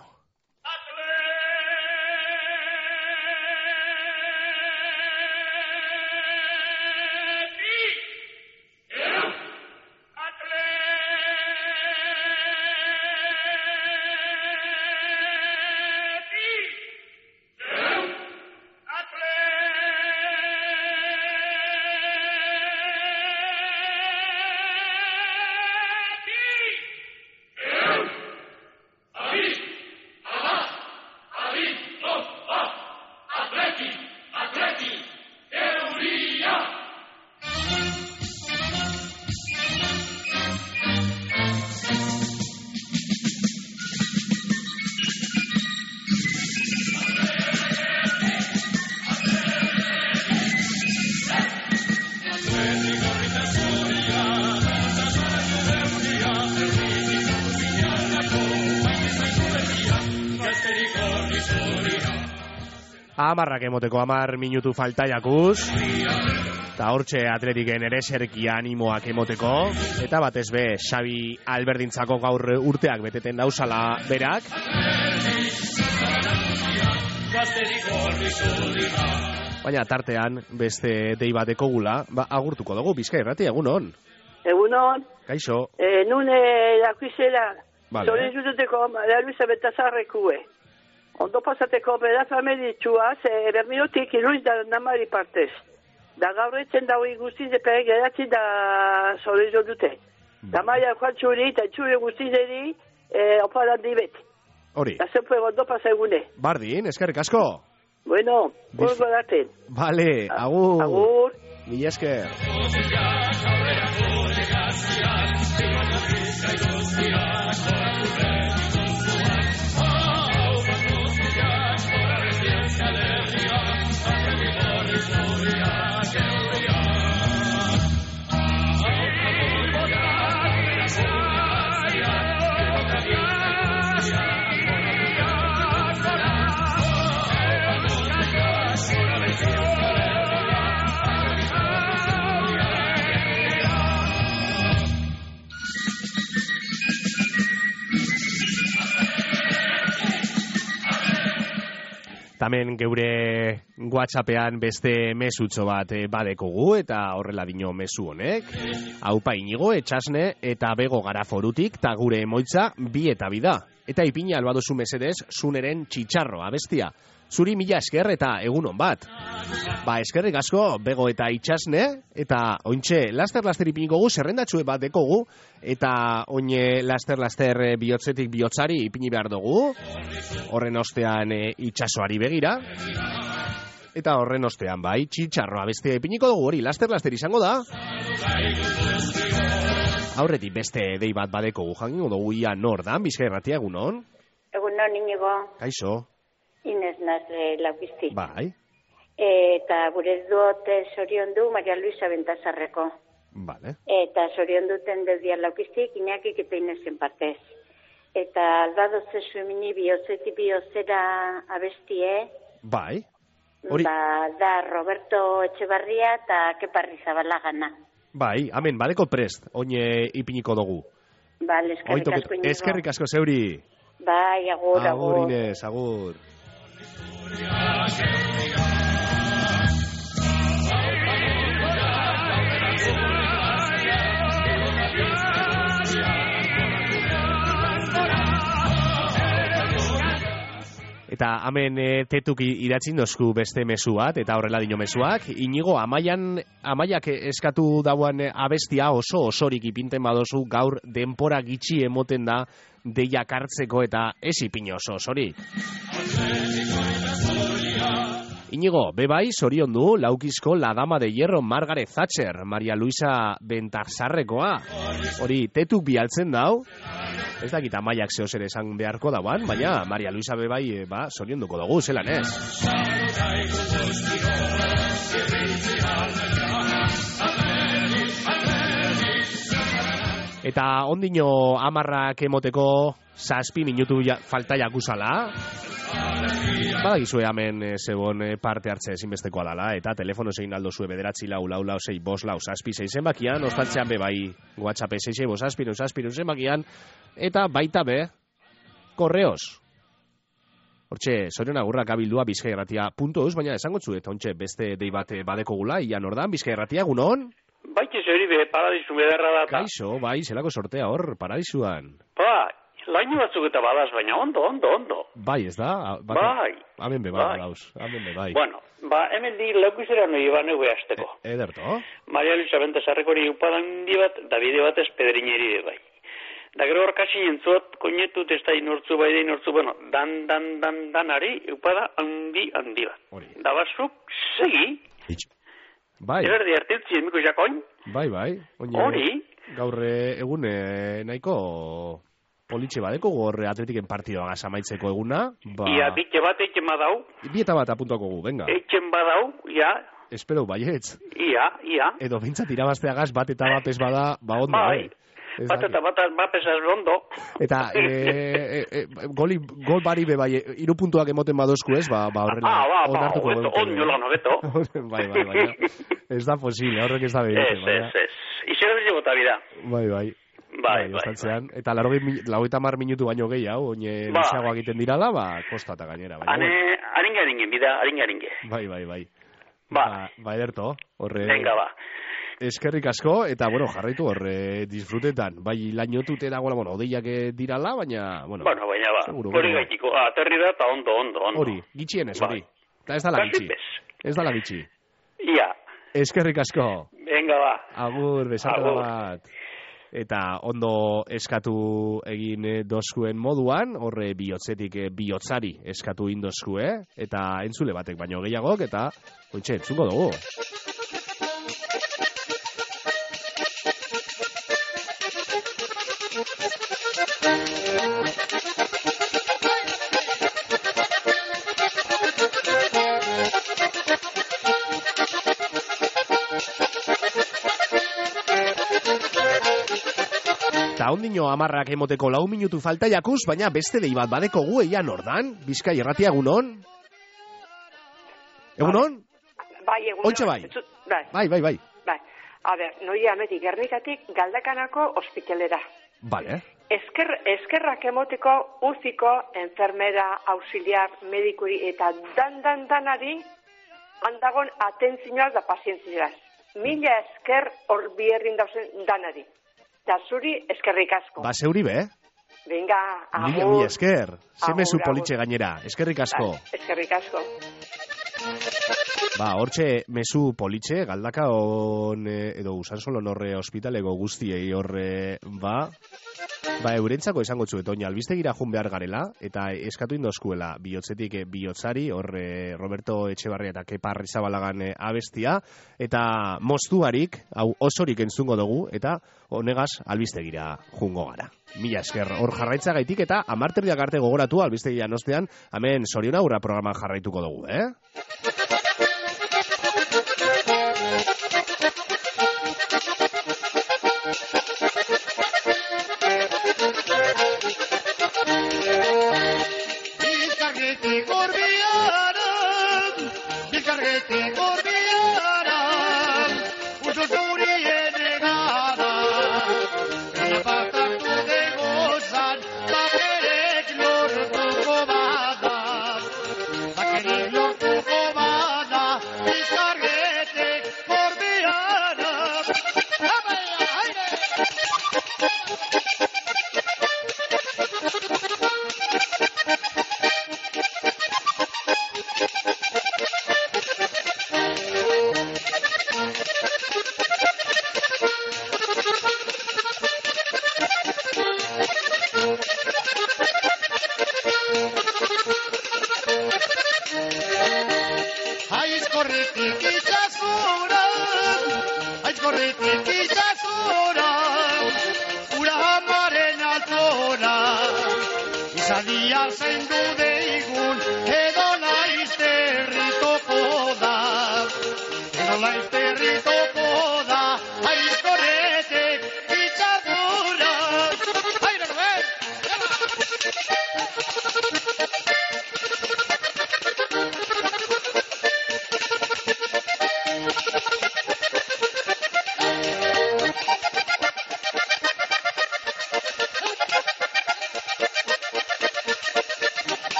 Amarrak emoteko amar minutu falta jakuz. Eta hortxe atletiken ere serki animoak emoteko. Eta batez be, Xabi Alberdintzako gaur urteak beteten dauzala berak. Baina tartean beste dei bat ekogula, ba, agurtuko dugu, Bizkai Irratia, egunon. Egunon. Kaixo. Eh, nune lakuizela, Vale. Zore jututeko Maria Luisa Betazarrekue. Ondo pasateko bera familitxua, ze bermiotik iluiz da namari partez. Da gaur etzen daui guztiz epe geratzi da zore dute. Da maia joan txuri eta txuri guztizeri eh, oparan dibet. Hori. Da zenpue ondo pasa egune. Bardin, eskerrik asko. Bueno, burgo daten. Vale, agur. Agur. Mila esker. Tamen geure WhatsAppean beste mesutxo bat eh, badekogu eta horrela dino mesu honek. Aupa Inigo, Etxasne eta Bego gara forutik ta gure emoitza bi eta bida. Eta ipina albadozu mesedez zuneren txitxarro abestia. Zuri mila esker eta egunon bat. Ba eskerrik asko Bego eta Itxasne eta ointxe laster-laster ipiniko gu zerrendatxue bat dekogu eta oine laster-laster bihotzetik bihotzari ipini behar dugu. Horren ostean e, itxasoari begira. Eta horren ostean bai txitxarroa bestea ipiniko dugu hori laster-laster izango da. Aurretik beste dei bat badekogu jangingo dugu ia nor dan, Bizkai Irratia egunon. Egunon Inigo. Kaixo. Inez nazle laukizti. Bai. Eta gure dut zorion du Maria Luisa Bentazarreko. Vale. Eta zorion duten dedian laukiztik inakik eta Inezen partez. Eta albadoze zuemini biozeti biozera abestie. Bai. Hori. Ba, da Roberto Etxebarria eta Keparri Zabalagana. Bai, amen, badeko prest, oine ipiniko dugu. Bale, eskerrik Oito, asko Inigo. eskerrik asko zeuri. Bai, agur, agur. Agur, Inez, agur. Eta hemen e, tetuk idatzin dozku beste mesu bat, eta horrela dino mesuak. Inigo, amaian, amaiak eskatu dauan abestia oso osorik ipinten badozu gaur denpora gitxi emoten da deiak hartzeko eta ez ipin oso osorik. Inigo, bebai, zorion du, laukizko la dama de hierro Margaret Thatcher, Maria Luisa Bentazarrekoa. Hori, tetuk bialtzen dau. Ez dakit amaiak zehoz ere esan beharko dauan, baina Maria Luisa bebai, ba, zorion duko dugu, zelan ez. Eta ondino amarrak emoteko zazpi minutu ja, falta jakuzala. Badakizue hemen e, zebon e, parte hartze ezinbestekoa dala, eta telefono zein aldo zue bederatzi lau, lau, lau, zei, bos, lau, zazpi, zei zenbakian, ostantzean be bai WhatsApp zei, zei, bos, zazpi, neu, zazpi, neu zenbakian, eta baita be, korreos. Hortxe, zorion agurrak abildua bizkairratia punto eus, baina esango zu, eta ontxe beste dei bat badeko gula, ian ordan, bizkairratia, egunon? Baite zeri be, paradisu bederra data. Kaixo, bai, zelako sortea hor, paradisuan. Ba, laino batzuk eta badaz, baina ondo, ondo, ondo. Bai, ez da? Baka, bai. Hemen be, bai, bai. dauz, hemen be, bai. Bueno, ba, hemen di laukizera noi iban egu eazteko. E, ederto? Maria Luisa Bentazarrekori upadan di bat, da bide batez pedrineri de bai. Da gero horkasi entzuat, koinetut ez da inortzu bai da inortzu, bueno, dan, dan, dan, danari, upada handi, handi bat. Hori. Da batzuk, segi. Itx. Bai. Eberdi artiltzi emiko jakoin. Bai, bai. Oine, Hori. Gaur egun eh, nahiko politxe badeko gorre atletiken partidoa amaitzeko eguna. Ba... Ia, bitxe bat eiken badau. Bieta bat apuntako gu, venga. Eiken badau, ja. Espero baietz. Ia, ia. Edo bintzat irabazteagaz bat eta bat ez bada, ba ondo, bai. eh? Bat eta bat bapesaz ondo. Eta e, e, e, goli, gol bari be bai, hiru puntuak emoten badozku ez, ba, ba horrela. Ah, ba, ba, onartuko hobeto, genuke. on jola nobeto. Bai, bai, bai. Ez da posible, horrek ez da behirte. Ez, ez, ez. Izero bizi bota bida. Bai, bai. Bai, bai. Estatzean, bai. Eta laurogeita hamar minutu baino gehiago, oine ba. Luzeago egiten dirala, ba, kostata gainera. Baina, Hane, haringa haringen, bida, haringa haringe. Bai, bai, bai. Ba. Ba, ba ederto, horre... Venga, ba. Eskerrik asko, eta, bueno, jarraitu horre disfrutetan. Bai, lainotute dagoela, bueno, odeiak dirala, baina, bueno... Bueno, baina, ba, hori gaitiko, aterri da, eta ondo, ondo, ondo. Hori, gitxienez, hori. Eta ez da la gitxi. Ez da la gitxi. Ia. Eskerrik asko. Venga, ba. Agur, besarkada bat. Eta ondo eskatu egin dozkuen moduan, horre bihotzetik bihotzari eskatu indozkue, eta entzule batek baino gehiagok, eta, ointxe, entzungo dugu. Eta ondino amarrak emoteko lau minutu falta jakuz, baina beste dei bat badeko gu eian ordan, Bizkai Irratia egunon? Egunon? Bai, egunon. Ointxe bai. Bai. Bai, bai, bai. Bai. A ber, noi ametik Gernikatik Galdakanako ospitalera. Vale. Esker, eskerrak emoteko uziko enfermera, auxiliar, medikuri eta dan-dan-danari handagon atentzioaz da pazientzioaz. Mila esker hor bierrin dauzen danari. Da zuri eskerrik asko. Ba, zeuri be? Venga, agur. Mila, mila esker. Zemezu politxe gainera. Eskerrik asko. Ba, eskerrik asko. Ba, hortxe mezu politxe, galdaka on, edo Usansolo norre ospitalego guztiei horre, ba... Ba, eurentzako esango txuet, oina, albistegira jun behar garela, eta eskatu indoskuela bihotzetik bihotzari, horre Roberto Etxebarria eta Kepa Arrizabalagan abestia, eta moztuarik, hau osorik entzungo dugu, eta honegaz albistegira jungo gara. Mila esker, hor jarraitza gaitik, eta amarterdiak arte gogoratu albistegira nostean, hemen Soriona Urra programa jarraituko dugu, eh?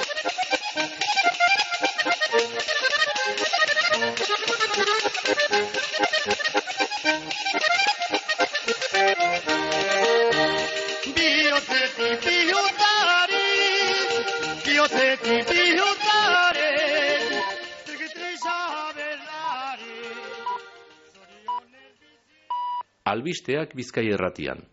Thank you. albisteak Bizkai Irratian.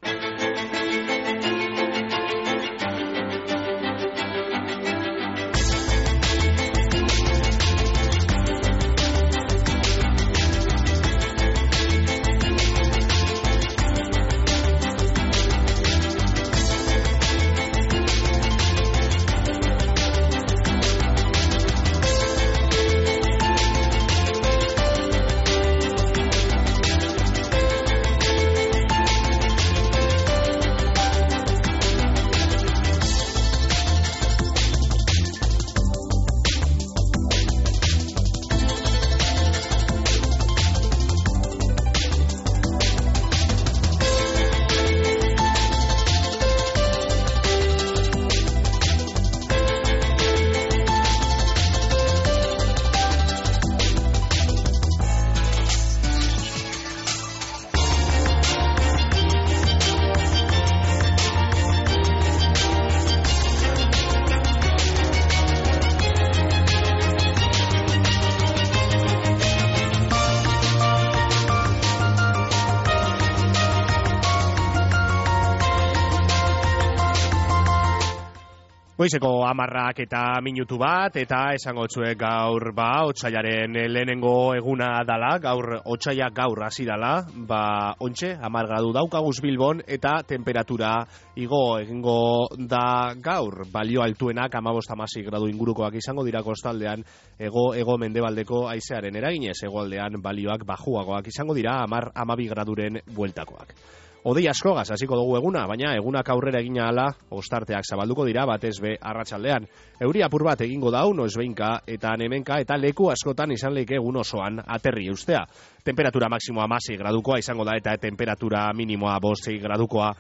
Goizeko hamarrak eta minutu bat, eta esango txuek gaur, ba, otsailaren lehenengo eguna dala, gaur, otsaila gaur hasi dala, ba, ontxe, hamar gradu daukaguz Bilbon, eta temperatura igo egingo da gaur, balio altuenak, hamabost hamasei gradu ingurukoak izango dira kostaldean, ego, ego mendebaldeko haizearen eraginez, egoaldean balioak bajuagoak izango dira, hamar hamabi graduren bueltakoak. Odei askogaz hasiko dugu eguna, baina egunak aurrera egina ala, ostarteak zabalduko dira batez be arratsaldean. Euri apur bat egingo dau, noizbeinka eta hemenka eta leku askotan izan leike egun osoan aterri eustea. Temperatura maksimoa hamasei gradukoa izango da eta temperatura minimoa bost gradukoa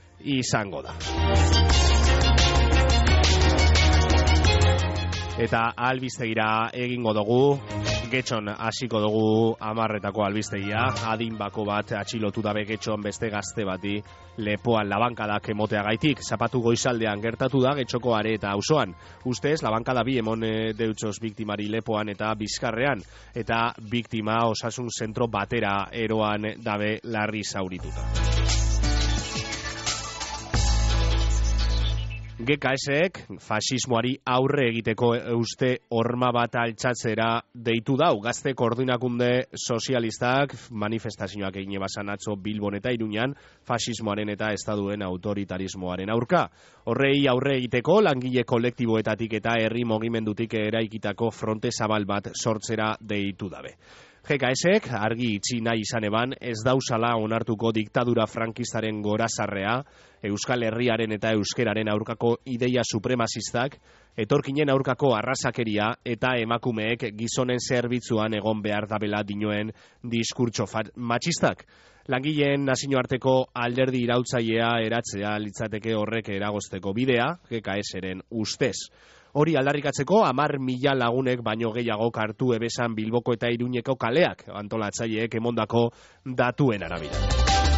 izango da. Eta albistegira egingo dugu, getxon hasiko dugu hamarretako albistegia, adin bako bat atxilotu dabe getxon beste gazte bati lepoan labankadak emoteagaitik, zapatu goizaldean gertatu da getxoko are eta auzoan. Ustez, labankada bi emon deutxos biktimari lepoan eta bizkarrean, eta biktima osasun zentro batera eroan dabe larri zaurituta. G K S-ek fasismoari aurre egiteko euste horma bat altxatzera deitu dau. Gazte koordinakunde sozialistak manifestazioak egin ebasan atzo Bilbon eta Iruñan fasismoaren eta estaduen autoritarismoaren aurka. Horrei aurre egiteko langile kolektiboetatik eta herri mugimendutik eraikitako fronte zabal bat sortzera deitu dabe. G K S-ek argi itxi nahi izan eban ez dauzala onartuko diktadura frankistaren gorazarrea, Euskal Herriaren eta euskeraren aurkako ideia supremazistak, etorkinen aurkako arrasakeria eta emakumeek gizonen zerbitzuan egon behar dabela dinoen diskurtso matxistak. Langileen nazioarteko alderdi irautzailea eratzea litzateke horrek eragozteko bidea, G K S-eren ustez. Hori aldarrikatzeko hamar mila lagunek baino gehiago hartu ebesan Bilboko eta Iruñeko kaleak, antolatzaileek emondako datuen arabera.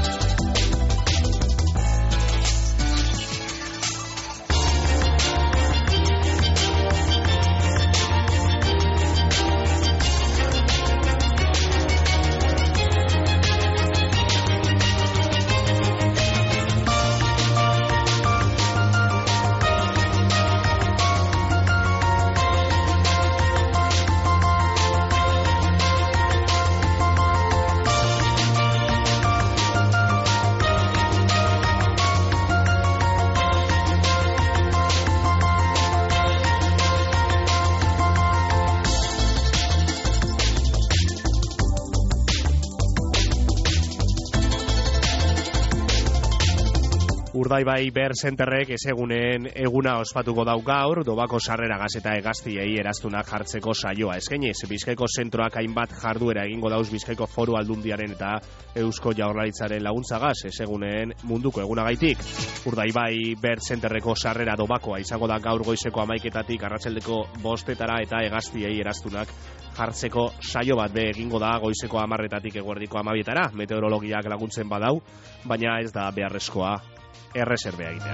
Urdaibai Ber Centerrek ezegunen eguna ospatuko dau gaur, dobako sarreragaz eta hegaztiei eraztunak jartzeko saioa eskainiz. Bizkaiko zentroak hainbat jarduera egingo dauz Bizkaiko Foru Aldundiaren eta Eusko Jaurlaritzaren laguntzagaz ezegunen munduko egunagaitik. Urdaibai Ber Centerreko sarrera dobakoa izango da gaur goizeko hamaiketatik arratsaldeko bostetara eta hegaztiei eraztunak jartzeko saio bat be egingo da goizeko hamarretatik eguerdiko hamabietara. Meteorologiak laguntzen badau, baina ez da beharrezkoa erreserbea egitea.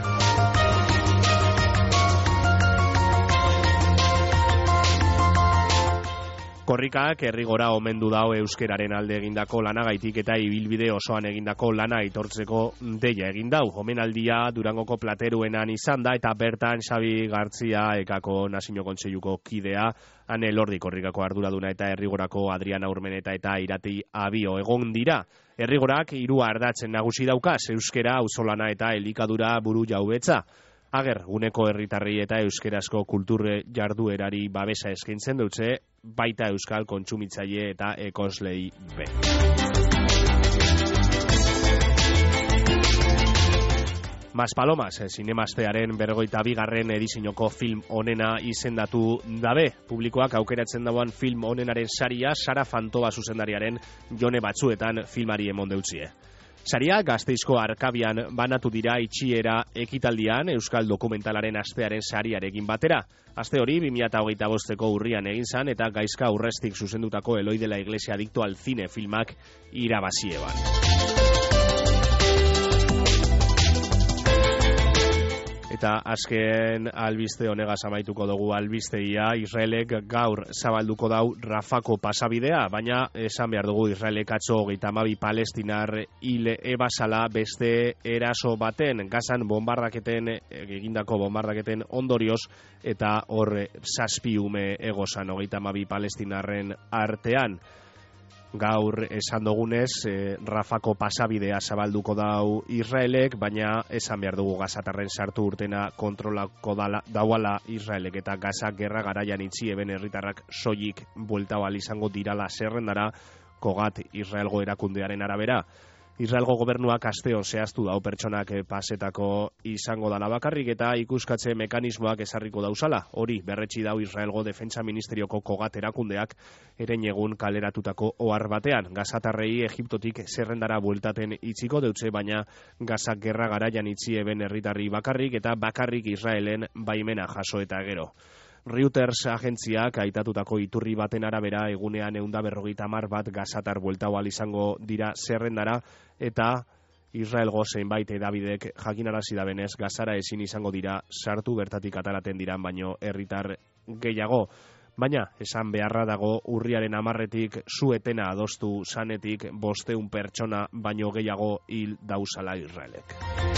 Korrikak herrigora omendu dau euskeraren alde egindako lanagaitik eta ibilbide osoan egindako lana aitortzeko deia egin dau. Omenaldia Durangoko plateruenan izan da eta bertan Xabi Gartzia Ekako Nazio Kontseiluko kidea, Ane Lordi Korrikako arduraduna eta herrigorako Adriana Urmeneta eta Irati Abio egon dira. Herrigorak hiru ardatzen nagusi daukaz, euskera, auzolana eta elikadura buru jaubetza. Ager, guneko herritarri eta euskerazko kulturre jarduerari babesa eskaintzen dutze, baita euskal kontsumitzaile eta ekoslei be. Maspalomas, zinemaztearen berrogeita bigarren edizioko film onena izendatu dabe. Publikoak aukeratzen dauan film onenaren saria Sara Fantoba zuzendariaren Jone Batzuetan filmari emon deutzie. Saria Gasteizko Arkabian banatu dira itxiera ekitaldian Euskal Dokumentalaren astearen sariarekin batera. Aste hori bi mila hogeita bosteko urrian egin zan eta Gaizka Urrestik zuzendutako Eloi de la Iglesia Adicto al Cine filmak irabazieban. Eta azken albiste honegaz amaituko dugu albisteia, Israelek gaur zabalduko dau Rafako pasabidea, baina esan behar dugu Israelek atzo hogeita hamabi palestinar hil ebasala beste eraso baten, Gazan bombardaketen, egindako bombardaketen ondorioz, eta hor zazpi ume egozan hogeita hamabi palestinarren artean. Gaur esan dugunez, e, Rafako pasabidea zabalduko dau Israelek, baina esan behar dugu Gazatarren sartu urtena kontrolako dala, dauala Israelek eta Gaza gerra garaian itzi eben herritarrak soilik bueltabal izango dirala zerrendara Kogat Israelgo erakundearen arabera. Israelgo gobernuak asteon zehaztu dau pertsonak pasetako izango dala bakarrik eta ikuskatze mekanismoak ezarriko dauzala. Hori berretsi dau Israelgo Defentsa Ministerioko Kogat erakundeak eren egun kaleratutako ohar batean. Gazatarrei Egiptotik zerrendara bueltaten itziko deutze, baina Gaza gerra garaian itzi eben herritarri bakarrik eta bakarrik Israelen baimena jaso eta gero. Reuters agentziak aitatutako iturri baten arabera egunean ehun eta berrogeita hamar bat gazatar bueltaual izango dira zerrendara eta Israelgo zeinbait hedabidek jakinarazi dabenez Gazara ezin izango dira sartu bertatik atalaten diran baino herritar gehiago. Baina esan beharra dago urriaren hamarretik suetena adostu zanetik bosteun pertsona baino gehiago hil dauzala Israelek.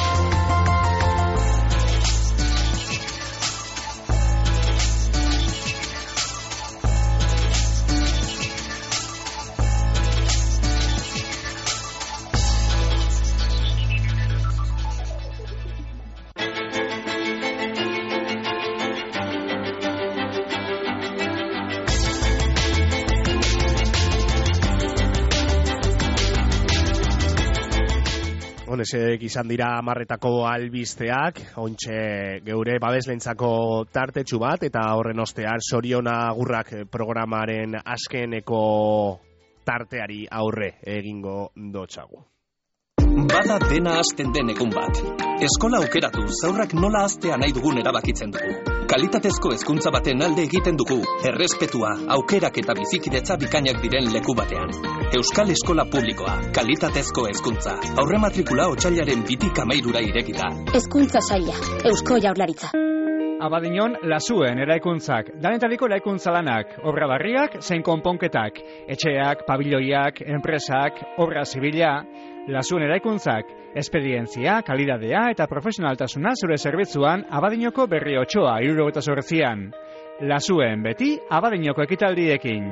Honesek izan dira amarretako albisteak, ontxe geure babeslentzako tartetxu bat, eta horren ostean Soriona Agurrak programaren azkeneko tarteari aurre egingo dotxagu. Bada dena hasten den egun bat. Eskola aukeratu, zaurrak nola hastea nahi dugun erabakitzen dugu. Kalitatezko hezkuntza baten alde egiten dugu, errespetua, aukerak eta bizikidetza bikainak diren leku batean. Euskal Eskola Publikoa, kalitatezko hezkuntza. Aurre matrikula otsailaren bitik hamairura irekita. Hezkuntza saila, Eusko Jaurlaritza. Abadiñon lasuen eraikuntzak, danetaliko eraikuntza lanak, obra barriak, zein konponketak, etxeak, pabiloiak, enpresak, obra zibila, lasuen eraikuntzak, espedientzia, kalidadea eta profesionaltasuna zure zerbitzuan Abadiñoko berri otsoa hirurogeita zortzian. Lasuen beti Abadiñoko ekitaldiekin.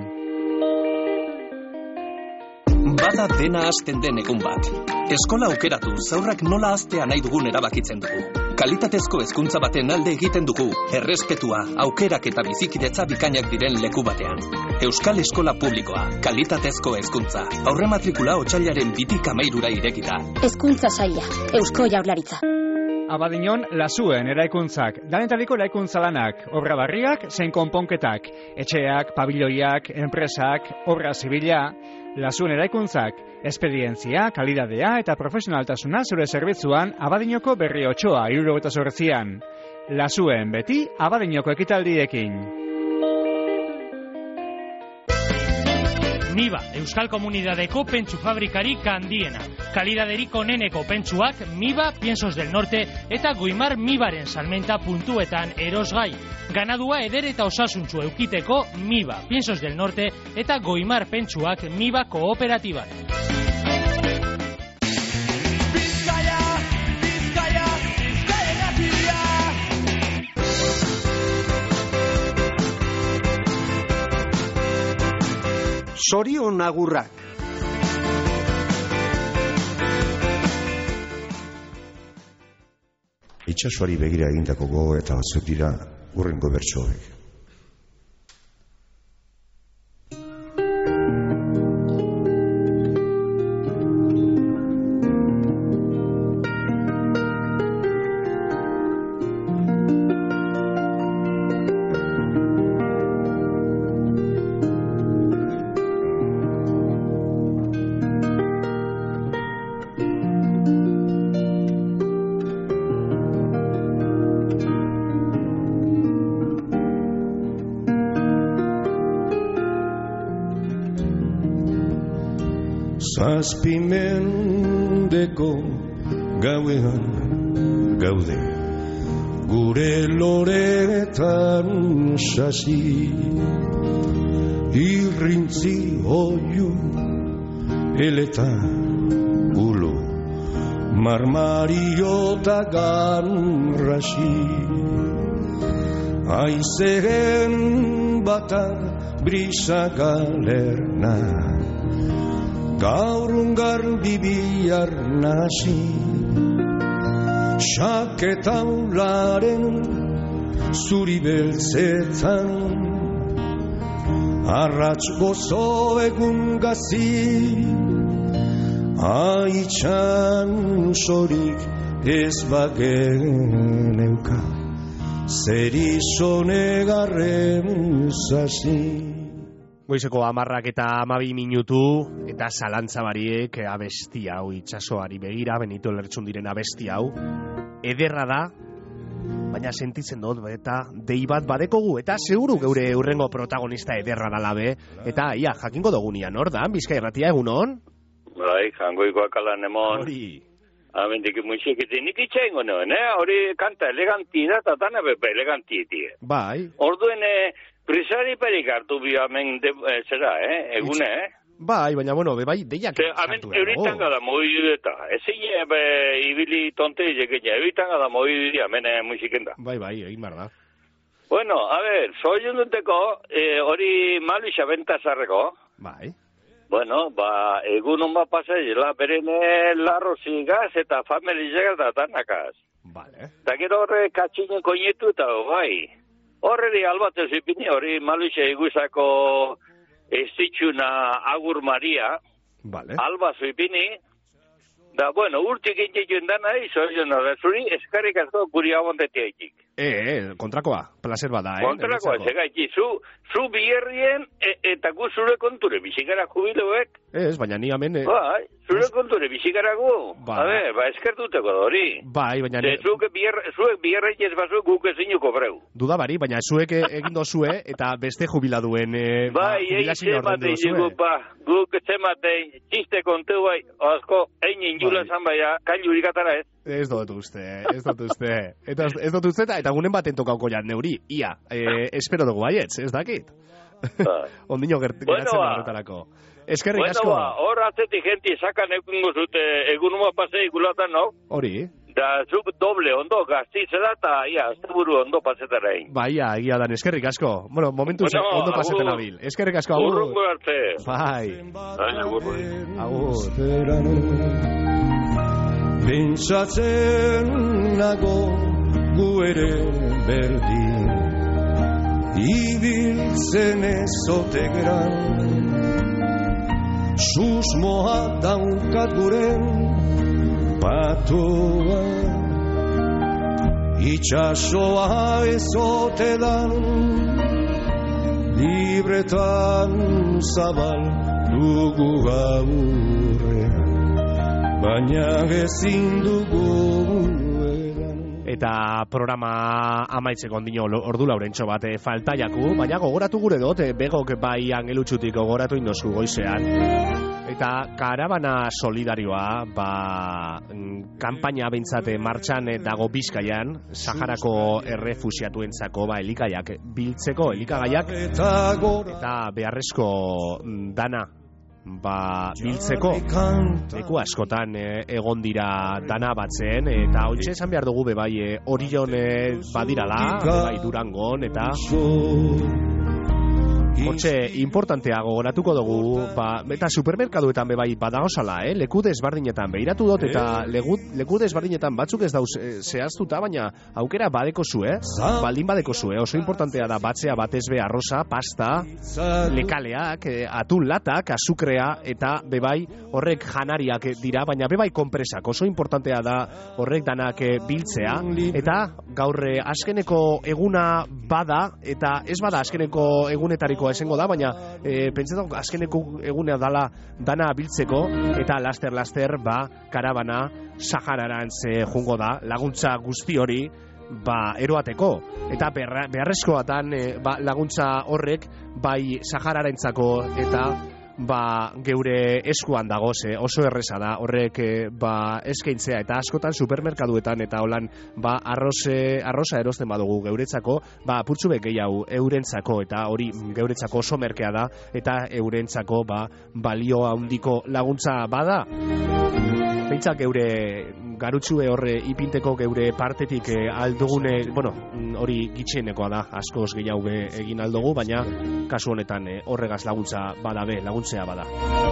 Bada dena hasten den egun bat. Eskola aukeratu, zaurrak nola hastea nahi dugun erabakitzen dugu. Kalitatezko hezkuntza baten alde egiten dugu, errespetua, aukerak eta bizikidetza bikainak diren leku batean. Euskal Eskola Publikoa, kalitatezko hezkuntza. Aurre matrikula otsailaren bitik hamairura irekita. Hezkuntza saila, Eusko Jaurlaritza. Abadiñon lasuen eraikuntzak, danetaliko eraikuntza lanak, obra barriak, zein konponketak, etxeak, pabiloiak, enpresak, obra zibila, lasuen eraikuntzak, espedientzia, kalidadea eta profesionaltasuna zure zerbitzuan Abadiñoko berri otsoa hirurogeita zortzian. Lasuen beti Abadiñoko ekitaldiekin. Miba, Euskal Komunidadeko pentsu fabrikarik handiena. Kalidaderik oneneko pentsuak Miba, Piensos del Norte eta Goimar Mibaren salmenta puntuetan erosgai. Ganadua eder eta osasuntsu eukiteko Miba, Piensos del Norte eta Goimar pentsuak Miba kooperatiban. Sorion agurrak. Itxasoari begira egindako gogo eta batzuk dira hurrengo bertsoek. Zazpimendeko gauean gaude gure loretan sasi irrintzi oiu eleta ulo marmariota ganrasi aizeren bata brisa galerna gaurungar bibiar nasi Xaketaularen zuri beltzetan arrats gozo egun gazi aitxan sorik ez bagen euka zer izonegarren zasi. Goizeko amarrak eta amabi minutu eta zalantza bariek abesti hau itxasoari begira, Benito Lertxundiren abesti hau. Ederra da, baina sentitzen dut eta dei bat badekogu, eta seguru geure urrengo protagonista ederra dalabe, eta ia, jakingo dogunian, hor da, Bizkai Irratia egunon? Bai, jangoikoak alan emon. Hori. Amendik musiketin nik itxaingo noen, eh? Hori kanta eleganti da, eta dana bepe eleganti iti. Bai. Orduen, eh, prisari perik hartu bi amen de, eh, zera, eh? Egune, eh? Bai, baina, bueno, bai, deiak sartu da. Euritan gada moidu eta. Ezin ibili tonte izekeina. Euritan gada moidu dira, mene musiken da. Bai, bai, egin bar da. Bueno, a ver, soiun duteko, eh, hori malu xabentazarreko. Bai. Bueno, ba, egun hon bat pasaiela, berene larrozigaz eta familizegaz da tanakaz. Vale. Da gero horre katxinen koinetu eta bai. Horreri albatez ipini, hori maluxe eguzako estitxuna Agur Maria. Vale. Albazo ipini. Da, bueno, urtik egin dana izo, da, zuri eskarrik asko guri abontetia ikik. E, e, kontrakoa, placer bada, eh? Kontrakoa, ez egaiti, zu, zu bierrien e, eta gu zure konture, bizikara jubiloek. Ez, baina ni hemen... E... Bai, zure konture, bizikara gu. Ba. A ver, ba, eskertuteko da hori. Bai, baina... Ne... Zuek bierreik ez bazu guk ezinuko breu. Duda bari, baina zuek egin dozue eta beste jubiladuen... E, bai, egin zematen dugu, ba, guk zematen txiste kontu bai, asko, egin injula zan baia, kailu irikatara ez. Ez dut uste, ez dut uste. Eta ez dut uste, eta gunen baten tokauko jan neuri. Ia, eh, espero dugu baietz, ez dakit? Ondino geratzen bueno, da horretarako. Eskerrik bueno, asko. Bueno, hor atzetik genti sakan egungo zute egunuma pasei gulatan, no? Hori. Da, zuk doble ondo gaztitzela eta, ia, azte buru ondo pasetara egin. Ba, ia, egia dan, eskerrik asko. Bueno, momentu bueno, ondo pasetan abil. Eskerrik asko, agur. Urrungo arte. Bai. Bai, agur. Agur. Pentsatzen nago gu ere berdin ibiltzen ezote gran susmoa daukat guren patoa itxasoa ezote dan libretan zabal dugu gaurrean baina ezin dugu eta programa amaitzeko ondino ordu laurentxo bat e, faltaiaku, baina gogoratu gure dut, e, begok bai angelutxutik gogoratu inozu goizean. Eta karabana solidarioa, ba, kanpaina bintzate martxan dago Bizkaian, Saharako errefusiatuentzako, ba, elikaiak biltzeko, elikagaiak, eta beharrezko dana, ba, biltzeko leku askotan e, egon dira dana batzen, eta hontxe esan behar dugu bebai e, Orion e, badirala, bebai Durangon, eta hortxe importantea gogoratuko dugu, ba, eta supermerkaduetan bebai badagozala, eh? Leku desbardinetan behiratu dut, eta leku, leku desbardinetan batzuk ez dauz e, zehaztuta, baina aukera badeko zu, eh? Baldin badeko zu, eh? Oso importantea da batzea batez be arroza, pasta, lekaleak, e, atun latak, azukrea, eta bebai horrek janariak dira, baina bebai konpresak, oso importantea da horrek danak e, biltzea, eta gaur e, azkeneko eguna bada, eta ez bada azkeneko egunetariko esengo da, baina e, pentsetan azkeneko egunea dala dana biltzeko, eta laster-laster ba, karabana Sahararantz e, jungo da, laguntza guzti hori ba, eroateko, eta beharrezkoatan e, ba, laguntza horrek bai Sahararentzako eta ba, geure eskuan dago, ze oso erresa da horrek e, ba, eskaintzea, eta askotan supermerkaduetan eta holan ba, arroze, arroza erosten badugu geuretzako, ba, purtsubek gehiago eurentzako, eta hori geuretzako oso merkea da, eta eurentzako ba, balio handiko laguntza bada. Pentsak geure garutzue horre ipinteko geure partetik e, aldugune, bueno, hori gitxienekoa da, askoz gehiago egin aldugu, baina kasu honetan e, horregaz laguntza badabe, laguntzea bada.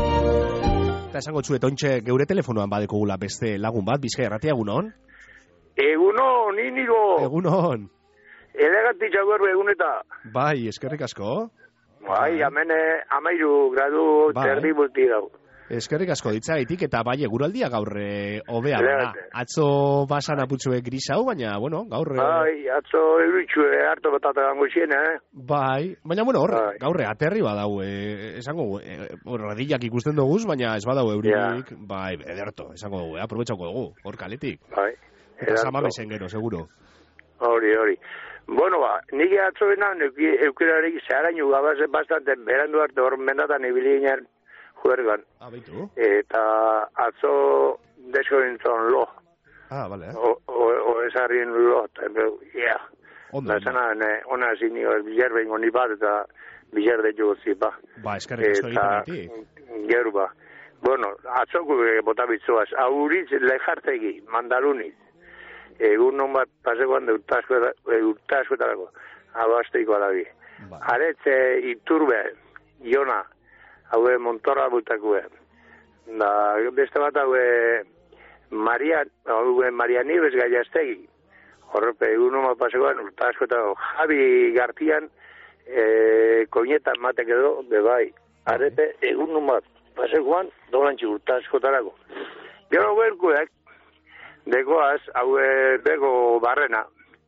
Eta esango txuet, ontxe geure telefonoan badeko gula beste lagun bat, Bizkaia Irratia, egunon? Egunon, inigo! Egunon! Elegatik jaguerbe eguneta. Bai, eskerrik asko. Bai, amene amairu gradu bai. Terdi bulti dau. Eskerrik asko ditzaitik, eta bai, eguraldia gaur hobea bana. Atzo basan aputxue gris hau, baina, bueno, gaur... Bai, atzo euritxue harto batata gango zien, eh? Bai, baina, bueno, hor, bai. Gaur aterri badau, eh, esango, eh, radillak ikusten duguz, baina ez badau euririk, ja. Bai, ederto, esango dugu, eh, aprobetxako dugu, hor kaletik. Bai, eta samamesen gero, seguro. Hori, hori. Bueno, ba, nik atzo benan, eukerarik zeharainu gabaz, bastante, berandu arte hor mendatan ibili ginen, juergan. Ah, baitu. Eta atzo desko nintzen lo. Ah, bale. O, o, o esarrien lo. Ja. Onda. Zana, ona zinio, bilar behingo ni bat, eta bilar de jo zipa. Ba, eskarrik asko egiten ditik. Geru ba. Bueno, atzoko botabitzoaz. Auritz lejartegi, mandaluniz. Egun non bat pasekoan de urtaskoetarako. Abasteiko alabi. Ba. Aretze iturbe, Iona, haue montorra bultakue. Da, beste bat haue Maria, haue Maria Nibes gaiaztegi. Horrepe, egun noma pasekoan, urtaskoetako. Javi Gartian, e, koinetan matek edo, bebai. Arete, egun noma pasekoan, dolantzi urtaskoetarako. Gero berkuek, dekoaz, haue bego barrena,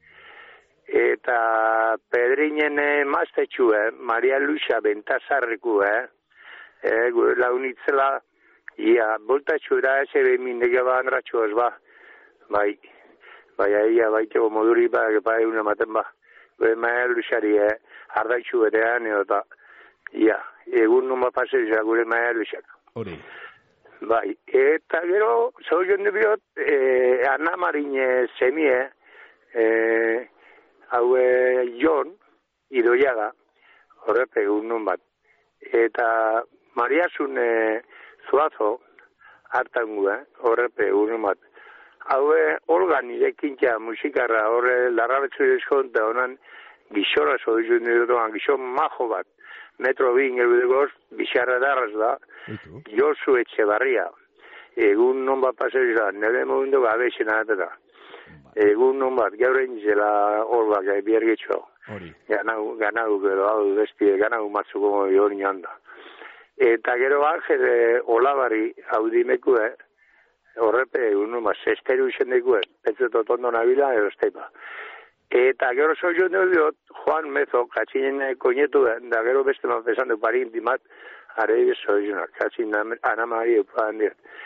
eta Pedrinen maztetxue, Maria Luisa Bentazarrikue, eh, gure launitzela, ia, boltatxu da, eze behin mindeke ba, andratxu ez ba, bai, bai, ia, baiteko moduri ba, bai, una maten ba, gure Maria Luisari, eh, ardaitxu berean, eta, ia, egun numa pasea gure Maria Luisak. Hori. Bai, eta gero, zau joan dubiot, eh, Ana Marine semie, eh, haue Jon, Idoiaga, horrepe egun nun bat. Eta Mariasun e, Zuazo, hartangu, eh? Horrepe egun nun bat. Haue Olga nire kintia musikarra, horre larrabetzu eskonta, honan gixora zoizu niretuan, gixon majo bat, metro bin erudegoz, bixarra darraz da, Josu Etxebarria. Egun non bat paseu da, nire mogundu gabe xenatera. Egun non bat, gaur egin zela Olga, gai biergetxo. Ganau, ganau, gero, hau, bestie, ganau matzuko hori handa. Eta gero Angel e, Olabari audimekue, horrepe, egun non bat, zesteru izen dekue, petzetot ondo nabila, edo esteipa. Eta gero zoion diot, Juan Mezo, katzinen koinetu, da gero beste man pesan du parinti mat, are zoionak, katzin Ana Maria upan diot.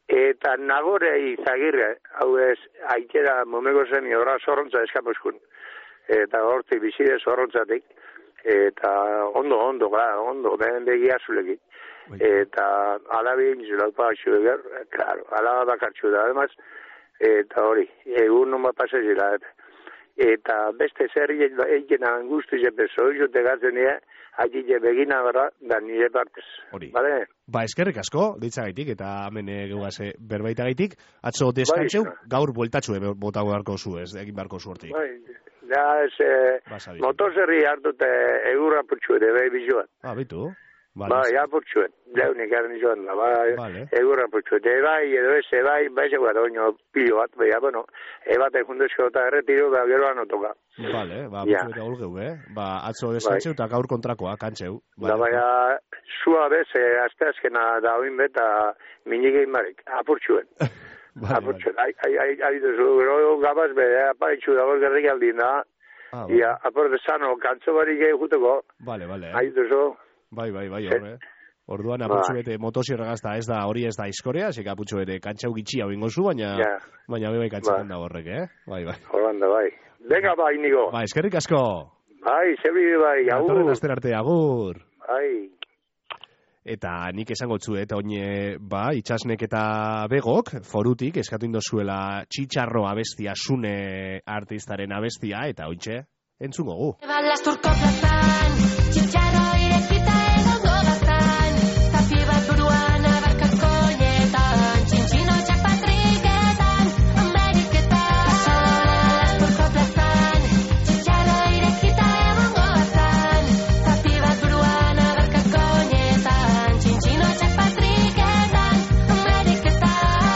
eta nagore izagirre, hau ez, aikera momeko zen, horra zorrontza eskaposkun, eta hortik bizide zorrontzatik, eta ondo, ondo, gara, ondo, behen begia zulekin. Eta alabin zulaupa atxu eger, claro, alaba bakartxu da, además, eta hori, egun noma pasa zila, eta beste zer egin angustu jepezo, jute gatzen nire, agile begina gara, da nire partez. Hori. Vale? Ba, eskerrik asko, ditzagaitik, eta hemen geugase berbaitagaitik, atzo deskantzeu, gaur bueltatxu bota beharko zu ez, egin beharko zu hortik. Bai, da, ez, eh, motozerri hartute egurra putxu ere, behi bizuan. Ah, bitu. Vale, ba, ja putxuen, leunik erren joan da, ba, vale. Egurra putxuen, ebai, edo ez, ebai, bai zego gara oino pilo bat, bai, bueno, ebate jundezko eta erretiro, ba, gero anotoka. Vale, ba, ja. Putxu eta holgeu, eh? Ba, atzo deskantzeu eta gaur kontrakoa, kantxeu. Vale. Da, baina, zua bez, eh, azte azkena da oin beta minigei marek, apurtxuen. Vale, apurtxuen, vale. ai, ai, ai, duzu, gero gabaz be, aparitxu da hor gerrik aldin da, ah, vale. Ia, apurte zano, kantzo barik gehi juteko. Vale, vale. Ai, duzu. Bai, bai, bai, horre. Orduan, aputxu bete motosierregazta ez da, hori ez da iskorea, zeka aputxu bete kantxau gitxi hau ingozu, baina, ja. Baina bai kantxetan da horrek, eh? Bai, bai. Horanda, bai. Venga, bai, nigo. Bai, eskerrik asko. Bai, zebi, bai, agur. Atorren aster arte, agur. Bai. Eta nik esango txu, eta oine, ba, itxasnek eta begok, forutik, eskatu indozuela txitxarro abestia, sune artistaren abestia, eta ointxe, entzungo gu. Balasturko plazan, txitxarro irekita egongo bazan, zapi bat buruan abarkako netan, txintxino txapatriketan, Ameriketan. Balasturko plazan, txitxarro irekita egongo bazan, zapi bat buruan abarkako netan, txintxino txapatriketan, Ameriketan.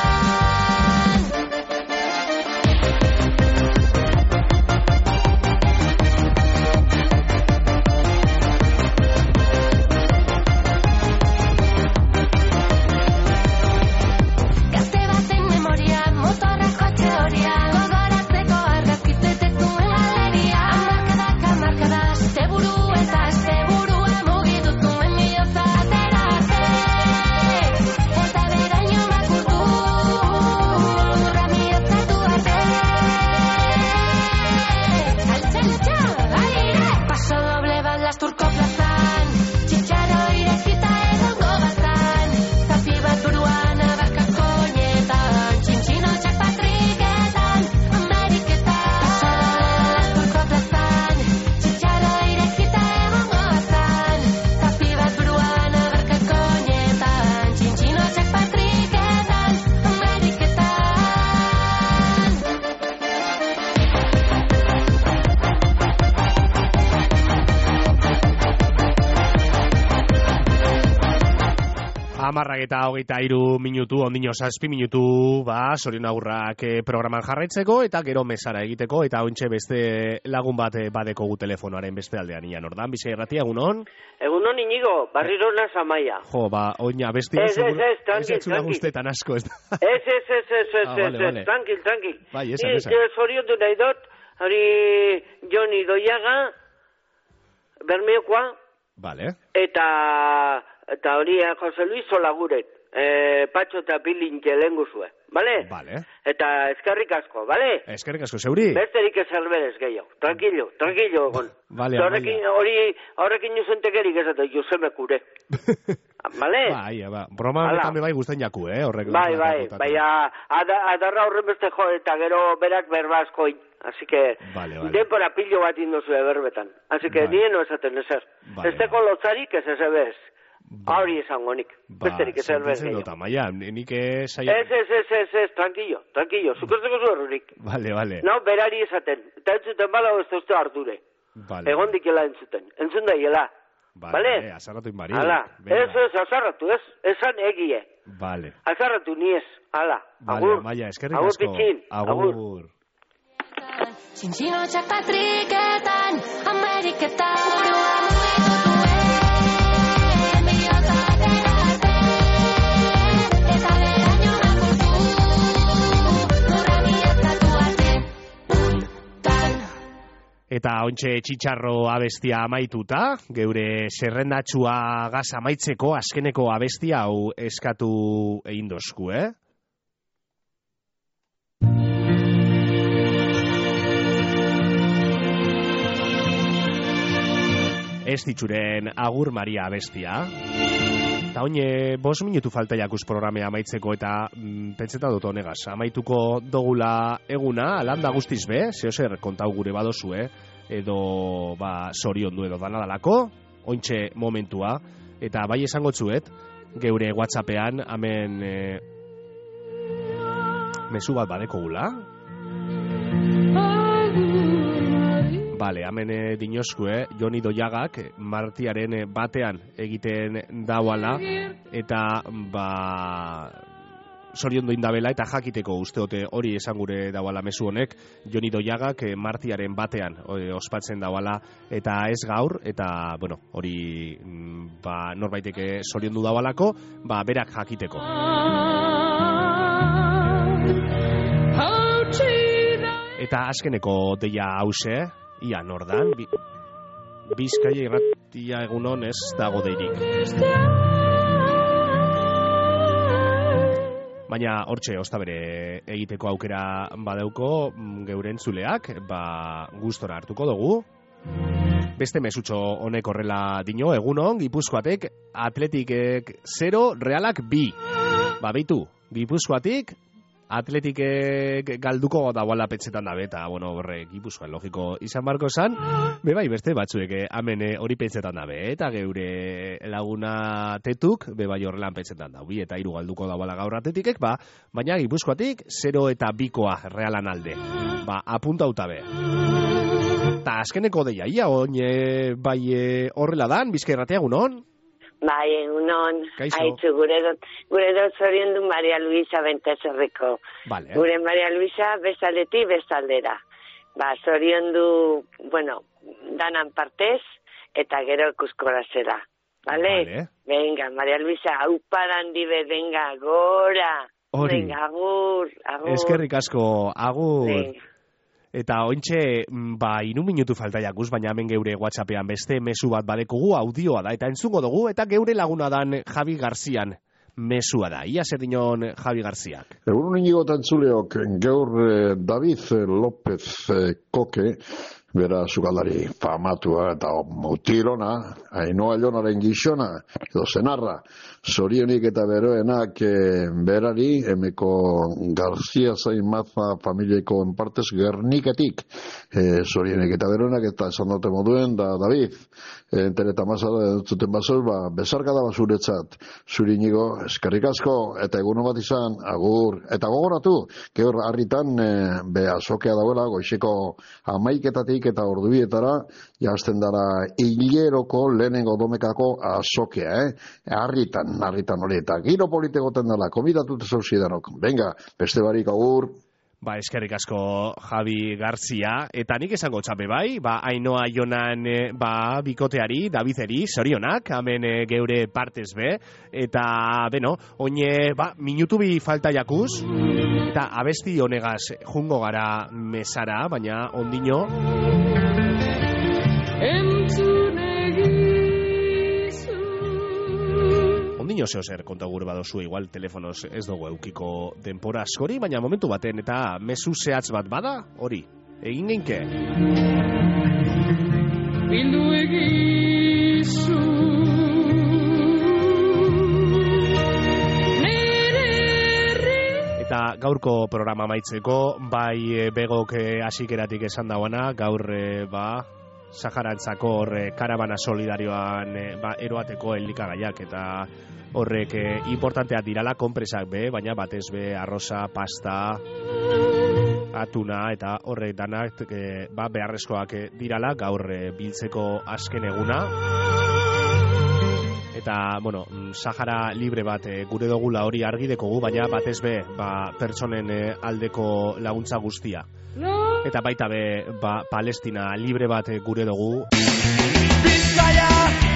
Amarrak eta hogeita hiru minutu, ondino zazpi minutu, ba, Sorion Agurrak programan jarraitzeko, eta gero mesara egiteko, eta ointxe beste lagun bat badeko gu telefonoaren beste aldean, ian ordan, Bizkai Irratia, egunon? Egunon, Inigo, barriro naz amaia. Jo, ba, oina, bestia, ez, ez, ez, tranquil, ez etzuna guztetan asko, ez da. Ez, ez, ez, ez, ez, ez, tranquil, tranquil. Bai, esan, esan. Sorion du nahi dut, hori Joni Doiaga, Bermeokoa, vale. Eta... Eta hori Jose Luis Solaguren, eh, Patxo eta Pilin jelenguzue, bale? Bale. Eta eskerrik asko, bale? Eskerrik asko, zeuri? Besterik ez alberez gehiago, tranquilo, tranquilo, egon. Bale, horrekin, hori, horrekin juzentekerik ez eta Joseme kure. Bale? Bai, ba, broma honetan bai guztain jaku, eh? Horrek, bai, bai, bai, adarra horren beste jo, eta gero berak berba askoin. Así que, vale, vale. Denpora pillo bat indozu berbetan. Así que, vale. Nien no esaten ezer. Vale, Esteko vale. Lotzarik ez ez ebez. Hori esango nik, besterik ez erbez gehiago. Ba, maia, nik ez... Ez, ez, ez, ez, ez, tranquillo, tranquillo, zukozteko zuerrurik. Vale, vale. No, berari esaten, eta entzuten bala ez duzte harture. Vale. Egon dikela entzuten, entzun da hiela. Vale, vale? Azarratu inbari. Hala, ez, ez, azarratu, ez, esan egie. Vale. Azarratu ni ez, hala, vale, agur. Maia, eskerrik asko. Agur, pitxin, agur. agur. Txintxino txapatriketan, Ameriketan. Burua mugitu duen, bihotza atera arte, eta beraino makurtu, lurra bihotatu arte, untan. Eta ontxe txitxarro abestia amaituta, geure zerrendatxua gaz amaitzeko azkeneko abestia hau eskatu egin dozku, eh? ez ditxuren agur Maria abestia. Eta oine, bos minutu falta jakuz programea amaitzeko eta mm, pentseta dut honegaz. Amaituko dogula eguna, landa guztiz be, zehozer kontau gure badozue, edo ba, soriondu edo danadalako, ointxe momentua, eta bai esango txuet, geure WhatsAppean, hemen e, mezu bat badeko gula. Bale, hemen e, dinoskue, Joni Doiagak martiaren batean egiten dauala, eta ba soriondu indabela eta jakiteko usteote hori esan gure dauala mezu honek, Joni Doiagak martiaren batean e, ospatzen dauala, eta ez gaur, eta bueno, hori ba, norbaiteke soriondu daualako, ba, berak jakiteko. Eta azkeneko deia hause, ia nordan, bi, Bizkaia irratia egunon ez dago deirik. Baina hortxe, ostabere egiteko aukera badeuko geure entzuleak, ba, gustora hartuko dugu. Beste mesutxo honek horrela dino, egunon, Gipuzkoatek Atletikek zero, Realak bi. Ba, beitu, Gipuzkoatik Atletikek galduko dauala petxetan dabe, eta, bueno, horre, Gipuzkoan logiko izan barko esan, be bai, beste batzuek hemen hori petxetan dabe, eta geure laguna tetuk, be bai horrelan petxetan daubi, eta hiru galduko dauala gaur Atletikek, ba, baina Gipuzkoatik zero eta bikoa Realan alde, ba, apuntauta be. Ta azkeneko deia, ia, oin, bai horrela dan, Bizkaia irratia egunon? Bai, egunon, haitzu, gure dut, gure dut zorion du Maria Luisa Bentezerriko. Vale. Gure Maria Luisa bezaleti bezaldera. Ba, zorion du, bueno, danan partez, eta gero ikuskora zera. Vale? Vale. Venga, Maria Luisa, haupadan dibe, venga, gora. Hori. Venga, agur, agur. Eskerrik asko, agur. Venga. Eta ointxe, ba, inu minutu falta jakuz, baina hemen geure WhatsAppean beste mezu bat badekugu, audioa da, eta entzungo dugu, eta geure laguna dan Javi Garzian mesua da. Ia zer dinon Javi Garziak. Egun inigo tantzuleok, gaur eh, David López eh, Koke, bera sukaldari famatua eta mutilona, Ainhoa Jonaren gixona, edo zenarra, zorionik eta beroenak e, berari, emeko Garzia Zain Maza familieko enpartez Gerniketik, e, zorionik eta beroenak, eta esan dute moduen, da David, e, entereta mazara zuten bazoz, ba, bezarka da basuretzat, zuri inigo, eskerrik asko, eta eguno bat izan, agur, eta gogoratu, gehor harritan, e, be azokea dauela, goizeko amaiketatik, eta ordubietara, jazten dara hileroko lehenengo domekako azokea, eh? Harritan, harritan hori, eta giro politegoten dela, komidatute zauzidanok. Venga, beste barik agur. Ba, eskerrik asko Javi Garzia, eta nik esango txape bai, ba, Ainhoa Jonan, ba, bikoteari, Davideri, zorionak, hemen geure partez be, eta, beno, oine, ba, minutu bi falta jakuz, eta abesti honegaz jungo gara mesara, baina ondino... Ondino zeo zer konta gure badozu, igual telefonoz ez dugu eukiko denpora askori, baina momentu baten eta mezu zehatz bat bada, hori, egin geinke. Bildu egizu eta gaurko programa amaitzeko, bai begok hasikeratik esan dauana, gaur ba... Saharantzako horre karabana solidarioan ba, eroateko elikagaiak eta horrek e, importanteak dirala konpresak be, baina batez be arroza, pasta, atuna eta horrek danak e, ba, beharrezkoak dirala gaur e, biltzeko azken eguna. Eta, bueno, Sahara libre bat e, gure dugula hori argi dekogu, baina batez be ba, pertsonen e, aldeko laguntza guztia. Eta baita be, ba, Palestina libre bat gure dugu. Bizkaia!